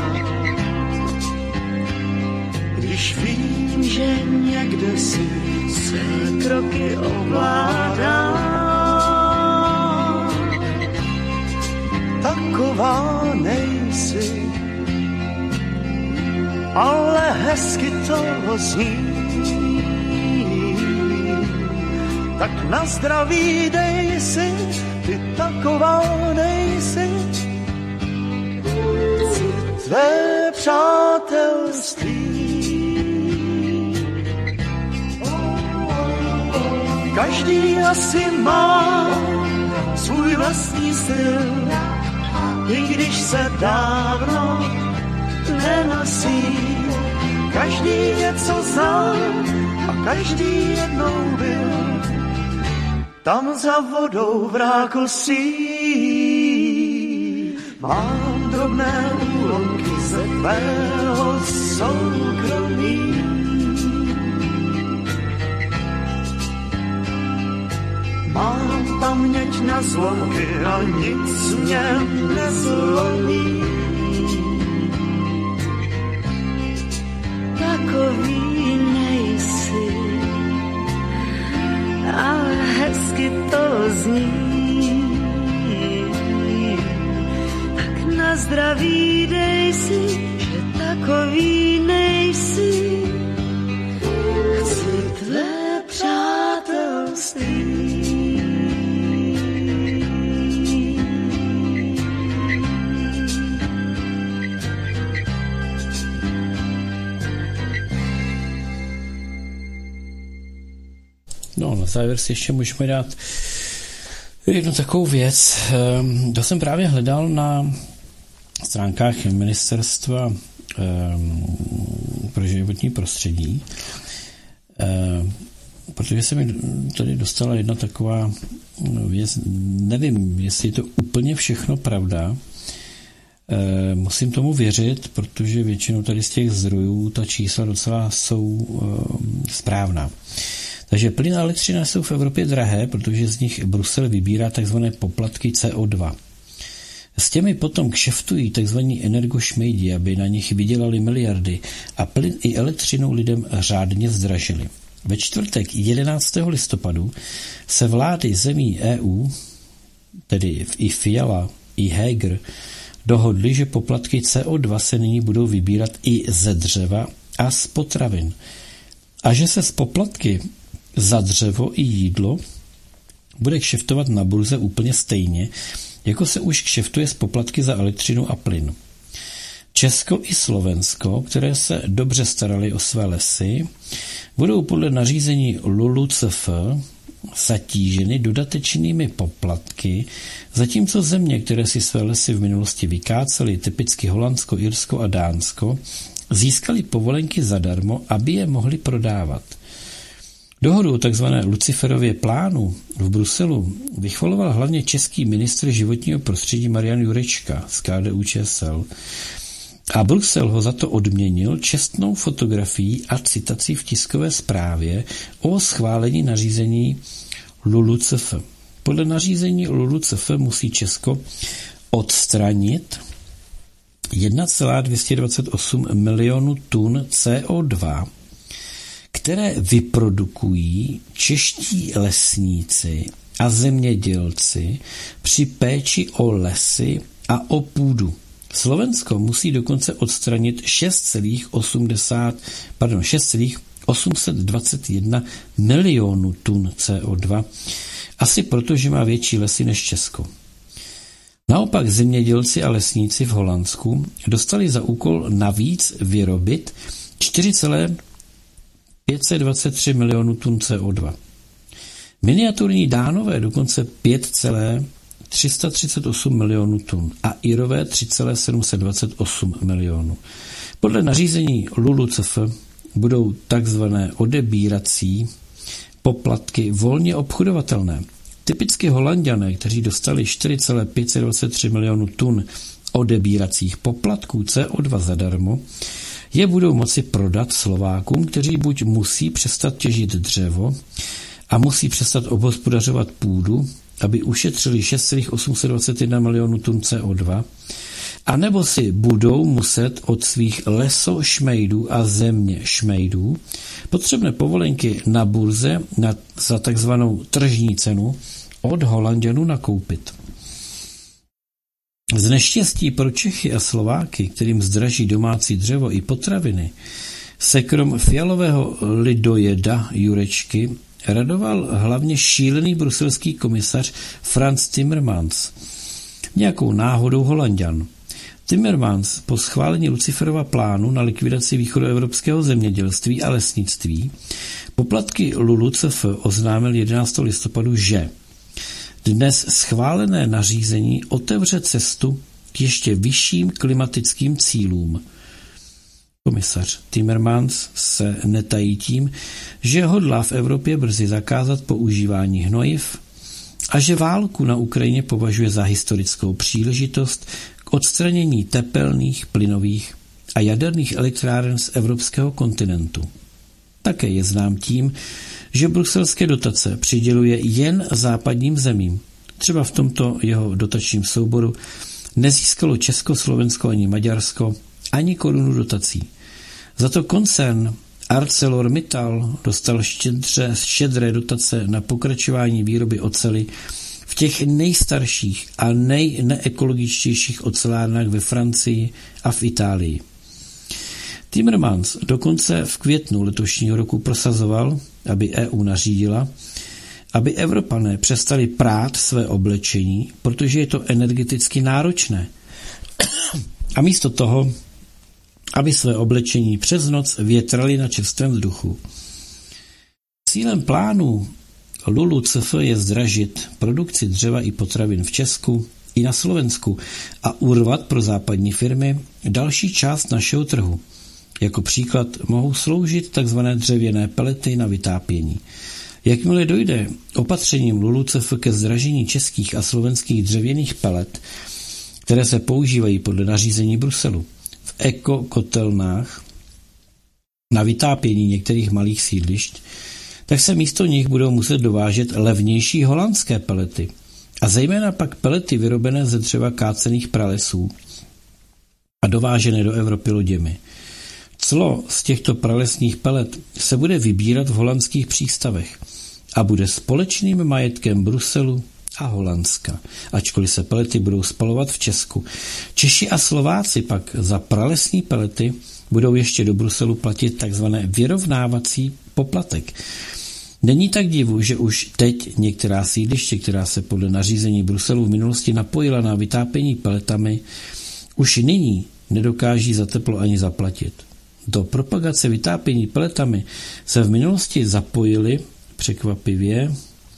Když vím, že někde si své kroky ovládám. Taková nejsi, ale hezky to zní. Tak na zdraví dej si, ty taková nejsi. Chci tvé přátelství. Každý asi má svůj vlastní styl, i když se dávno nenosí každý něco znal a každý jednou byl tam za vodou v rákosí. Mám drobné úlomky ze tvého soukromí. Mám paměť na zlomky a nic mě nezlomí.
Takový nejsi, ale hezky to zní. Tak na zdraví dej si, že takový nejsi. Chci tvé přátelství.
No, na závěr si ještě můžeme dát jednu takovou věc. To jsem právě hledal na stránkách Ministerstva pro životní prostředí, protože se mi tady dostala jedna taková věc, nevím, jestli je to úplně všechno pravda, musím tomu věřit, protože většinou tady z těch zdrojů ta čísla docela jsou správná. Takže plyn a elektřina jsou v Evropě drahé, protože z nich Brusel vybírá tzv. Poplatky C O dva. S těmi potom kšeftují tzv. Energošmejdi, aby na nich vydělali miliardy a plyn i elektřinu lidem řádně zdražili. Ve čtvrtek jedenáctého listopadu se vlády zemí E U, tedy i Fiala, i Heger, dohodli, že poplatky C O dva se nyní budou vybírat i ze dřeva a z potravin. A že se z poplatky za dřevo i jídlo bude kšeftovat na burze úplně stejně, jako se už kšeftuje z poplatky za elektřinu a plyn. Česko i Slovensko, které se dobře starali o své lesy, budou podle nařízení LULUCF zatíženy dodatečnými poplatky, zatímco země, které si své lesy v minulosti vykácely, typicky Holandsko, Irsko a Dánsko, získali povolenky zadarmo, aby je mohli prodávat. Dohodu o tzv. Luciferově plánu v Bruselu vychvaloval hlavně český ministr životního prostředí Marian Jurečka z K D U Č S L a Brusel ho za to odměnil čestnou fotografií a citací v tiskové zprávě o schválení nařízení LULUCF. Podle nařízení LULUCF musí Česko odstranit jedna celá dvě stě dvacet osm milionů tun C O dva, které vyprodukují čeští lesníci a zemědělci při péči o lesy a o půdu. Slovensko musí dokonce odstranit šest celá osm set dvacet jedna milionů tun C O dva, asi proto, že má větší lesy než Česko. Naopak zemědělci a lesníci v Holandsku dostali za úkol navíc vyrobit čtyři celá pět set dvacet tři milionů tun C O dva. Miniaturní Dánové dokonce pět celá tři sta třicet osm milionů tun a Irové tři celá sedm set dvacet osm milionů. Podle nařízení LULUCF budou takzvané odebírací poplatky volně obchodovatelné. Typicky Holanďané, kteří dostali čtyři celá pět set dvacet tři milionů tun odebíracích poplatků C O dva zadarmo, je budou moci prodat Slovákům, kteří buď musí přestat těžit dřevo a musí přestat obhospodařovat půdu, aby ušetřili šest celá osm set dvacet jedna milionů tun C O dva, anebo si budou muset od svých lesošmejdů a země šmejdů potřebné povolenky na burze na, za takzvanou tržní cenu od Holanďanů nakoupit. Z neštěstí pro Čechy a Slováky, kterým zdraží domácí dřevo i potraviny, se krom fialového lidojeda Jurečky radoval hlavně šílený bruselský komisař Frans Timmermans, nějakou náhodou Holanďan. Timmermans po schválení Luciferova plánu na likvidaci východoevropského zemědělství a lesnictví poplatky LULUCF oznámil jedenáctého listopadu, že dnes schválené nařízení otevře cestu k ještě vyšším klimatickým cílům. Komisař Timmermans se netají tím, že hodlá v Evropě brzy zakázat používání hnojiv a že válku na Ukrajině považuje za historickou příležitost k odstranění tepelných, plynových a jaderných elektráren z evropského kontinentu. Také je znám tím, že bruselské dotace přiděluje jen západním zemím. Třeba v tomto jeho dotačním souboru nezískalo Česko, Slovensko ani Maďarsko ani korunu dotací. Za to koncern ArcelorMittal dostal štědře, štědré dotace na pokračování výroby oceli v těch nejstarších a nejneekologičtějších ocelárnách ve Francii a v Itálii. Timmermans dokonce v květnu letošního roku prosazoval, aby E U nařídila, aby Evropané přestali prát své oblečení, protože je to energeticky náročné. A místo toho, aby své oblečení přes noc větrali na čerstvém vzduchu. Cílem plánu LULUCF je zdražit produkci dřeva i potravin v Česku i na Slovensku a urvat pro západní firmy další část našeho trhu. Jako příklad mohou sloužit tzv. Dřevěné pelety na vytápění. Jakmile dojde opatřením LULUCF ke zdražení českých a slovenských dřevěných pelet, které se používají podle nařízení Bruselu v ekokotelnách na vytápění některých malých sídlišť, tak se místo nich budou muset dovážet levnější holandské pelety a zejména pak pelety vyrobené ze dřeva kácených pralesů a dovážené do Evropy loděmi. Clo z těchto pralesních pelet se bude vybírat v holandských přístavech a bude společným majetkem Bruselu a Holandska, ačkoliv se pelety budou spalovat v Česku. Češi a Slováci pak za pralesní pelety budou ještě do Bruselu platit takzvané vyrovnávací poplatek. Není tak divu, že už teď některá sídliště, která se podle nařízení Bruselu v minulosti napojila na vytápění peletami, už nyní nedokáží za teplo ani zaplatit. Do propagace vytápění peletami se v minulosti zapojili překvapivě,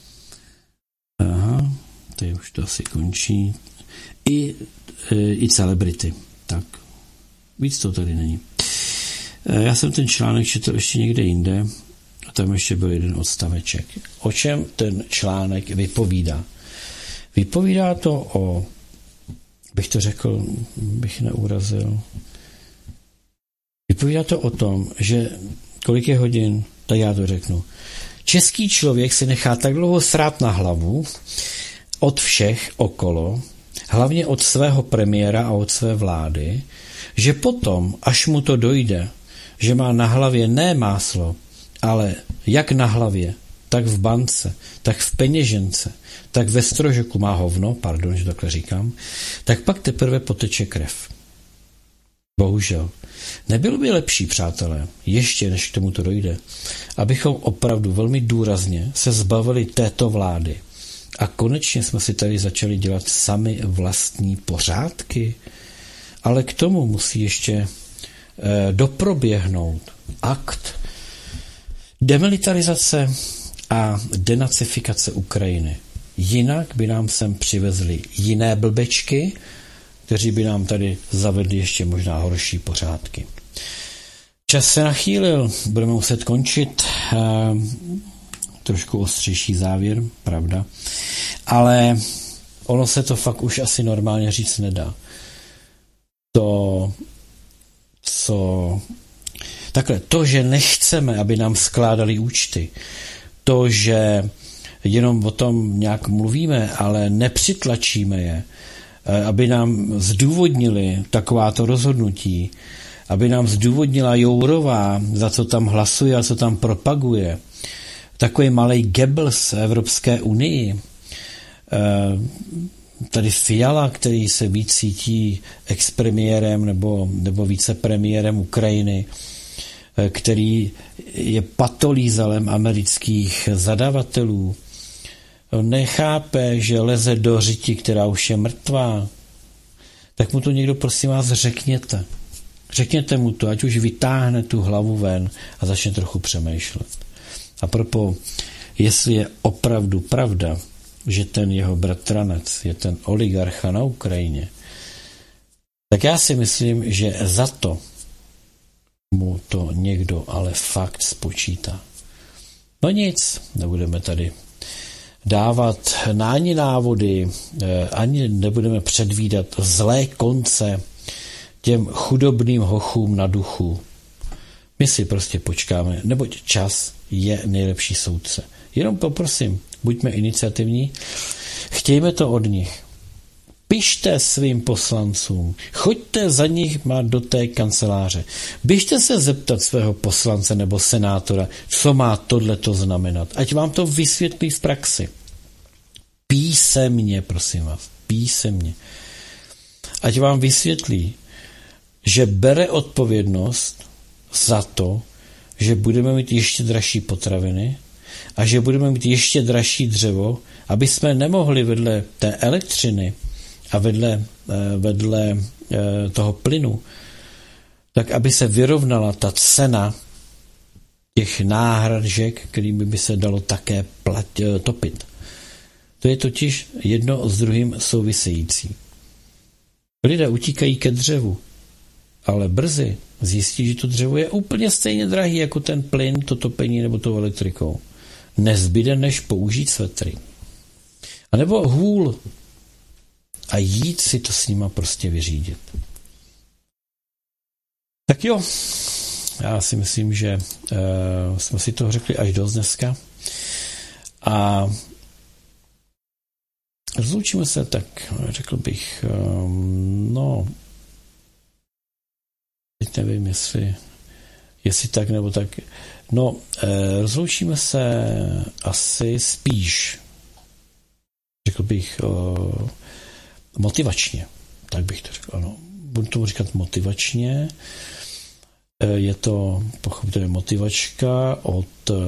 aha, tady už to asi končí, i, i celebrity. Tak, víc to tady není. Já jsem ten článek četl ještě někde jinde a tam ještě byl jeden odstaveček. O čem ten článek vypovídá? Vypovídá to o, bych to řekl, bych neurazil, vypovídá to o tom, že kolik je hodin, tak já to řeknu. Český člověk si nechá tak dlouho srát na hlavu od všech okolo, hlavně od svého premiéra a od své vlády, že potom, až mu to dojde, že má na hlavě ne máslo, ale jak na hlavě, tak v bance, tak v peněžence, tak ve strožoku má hovno, pardon, že takhle říkám, tak pak teprve poteče krev. Bohužel. Nebylo by lepší, přátelé, ještě než k tomuto dojde, abychom opravdu velmi důrazně se zbavili této vlády a konečně jsme si tady začali dělat sami vlastní pořádky, ale k tomu musí ještě eh, doproběhnout akt demilitarizace a denacifikace Ukrajiny. Jinak by nám sem přivezli jiné blbečky, kteří by nám tady zavedli ještě možná horší pořádky. Čas se nachýlil, budeme muset končit. E, trošku ostřejší závěr, pravda. Ale ono se to fakt už asi normálně říct nedá. To, co... Takhle, to, že nechceme, aby nám skládali účty, to, že jenom o tom nějak mluvíme, ale nepřitlačíme je, aby nám zdůvodnili takováto rozhodnutí, aby nám zdůvodnila Jourová, za co tam hlasuje a co tam propaguje. Takový malej Goebbels Evropské unii. Tady Fiala, který se víc cítí expremiérem nebo, nebo vicepremiérem Ukrajiny, který je patolízalem amerických zadavatelů, nechápe, že leze do řiti, která už je mrtvá, tak mu to někdo, prosím vás, řekněte. Řekněte mu to, ať už vytáhne tu hlavu ven a začne trochu přemýšlet. A propo, jestli je opravdu pravda, že ten jeho bratranec je ten oligarcha na Ukrajině, tak já si myslím, že za to mu to někdo ale fakt spočítá. No nic, nebudeme tady dávat ani návody, ani nebudeme předvídat zlé konce těm chudobným hochům na duchu. My si prostě počkáme, neboť čas je nejlepší soudce. Jenom poprosím, buďme iniciativní, chtějme to od nich. Pište svým poslancům, choďte za nich do té kanceláře. Běžte se zeptat svého poslance nebo senátora, co má tohleto znamenat. Ať vám to vysvětlí v praxi. Písemně, prosím vás, písemně. Ať vám vysvětlí, že bere odpovědnost za to, že budeme mít ještě dražší potraviny a že budeme mít ještě dražší dřevo, aby jsme nemohli vedle té elektřiny a vedle, vedle toho plynu, tak aby se vyrovnala ta cena těch náhražek, kterými by se dalo také plat, topit. To je totiž jedno s druhým související. Lidé utíkají ke dřevu, ale brzy zjistí, že to dřevo je úplně stejně drahý jako ten plyn, to topení nebo tou elektrikou. Nezbyde, než použít svetry. A nebo hůl a jít si to s nima prostě vyřídit. Tak jo, já si myslím, že uh, jsme si toho řekli až dost dneska. A rozloučíme se, tak řekl bych, um, no, teď nevím, jestli, jestli tak nebo tak. No, uh, rozloučíme se asi spíš, řekl bych, uh, motivačně, tak bych to řekl, ano. Budu tomu říkat motivačně. Je to pochopitelně motivačka od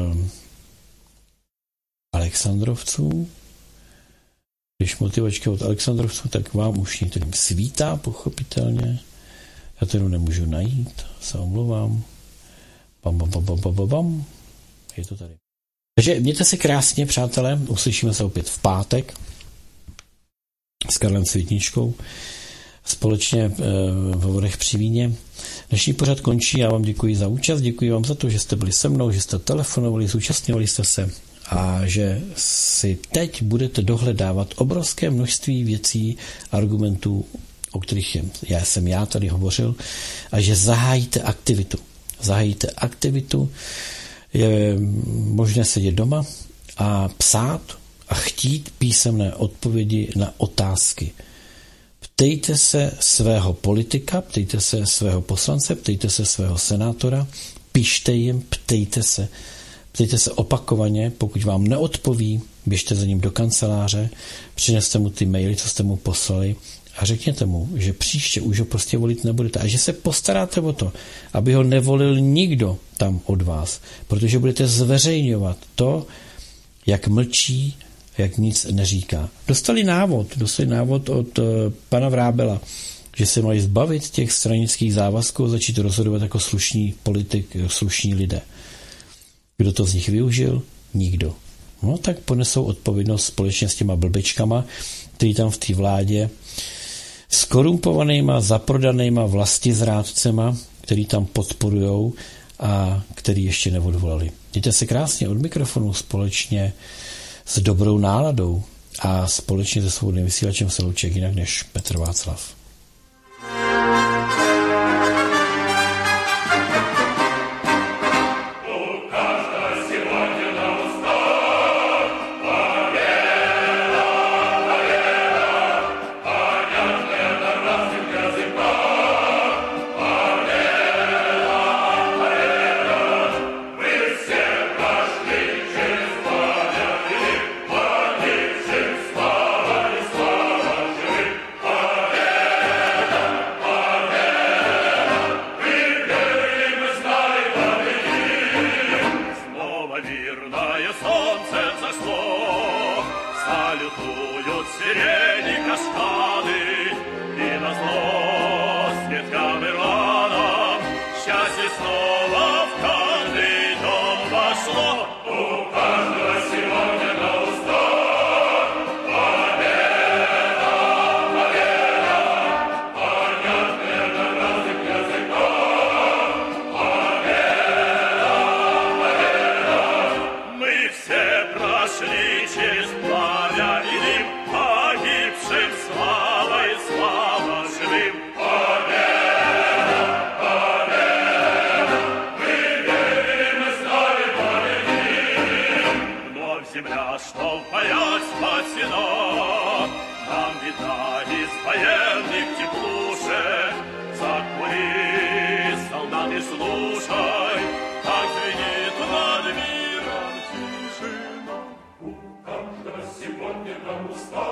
Alexandrovců. Když motivačka od Alexandrovců, tak vám už některým svítá, pochopitelně. Já to jenom nemůžu najít, se omlouvám. Bam, bam, bam, bam, bam, bam. Je to tady. Takže mějte se krásně, přátelé. Uslyšíme se opět v pátek s Karlem Světničkou společně v Hovorech při víně. Dnešní pořad končí, já vám děkuji za účast, děkuji vám za to, že jste byli se mnou, že jste telefonovali, zúčastňovali jste se a že si teď budete dohledávat obrovské množství věcí, argumentů, o kterých já jsem já tady hovořil, a že zahájíte aktivitu. Zahájíte aktivitu, je možné sedět doma a psát a chtít písemné odpovědi na otázky. Ptejte se svého politika, ptejte se svého poslance, ptejte se svého senátora, pište jim, ptejte se. Ptejte se opakovaně, pokud vám neodpoví, běžte za ním do kanceláře, přineste mu ty maily, co jste mu poslali a řekněte mu, že příště už ho prostě volit nebudete a že se postaráte o to, aby ho nevolil nikdo tam od vás, protože budete zveřejňovat to, jak mlčí, jak nic neříká. Dostali návod, dostali návod od uh, pana Vrábela, že se mají zbavit těch stranických závazků a začít rozhodovat jako slušní politik, slušní lidé. Kdo to z nich využil? Nikdo. No tak ponesou odpovědnost společně s těma blbečkama, který tam v té vládě s korumpovanýma, zaprodanýma vlastizrádcema, který tam podporujou a který ještě neodvolali. Mějte se krásně od mikrofonu společně s dobrou náladou a společně se svobodným vysílačem se loučí jinak než Petr Václav.
военных теплушек. Закури, солдаты, слушай, как звенит над миром тишина. У каждого сегодня на устах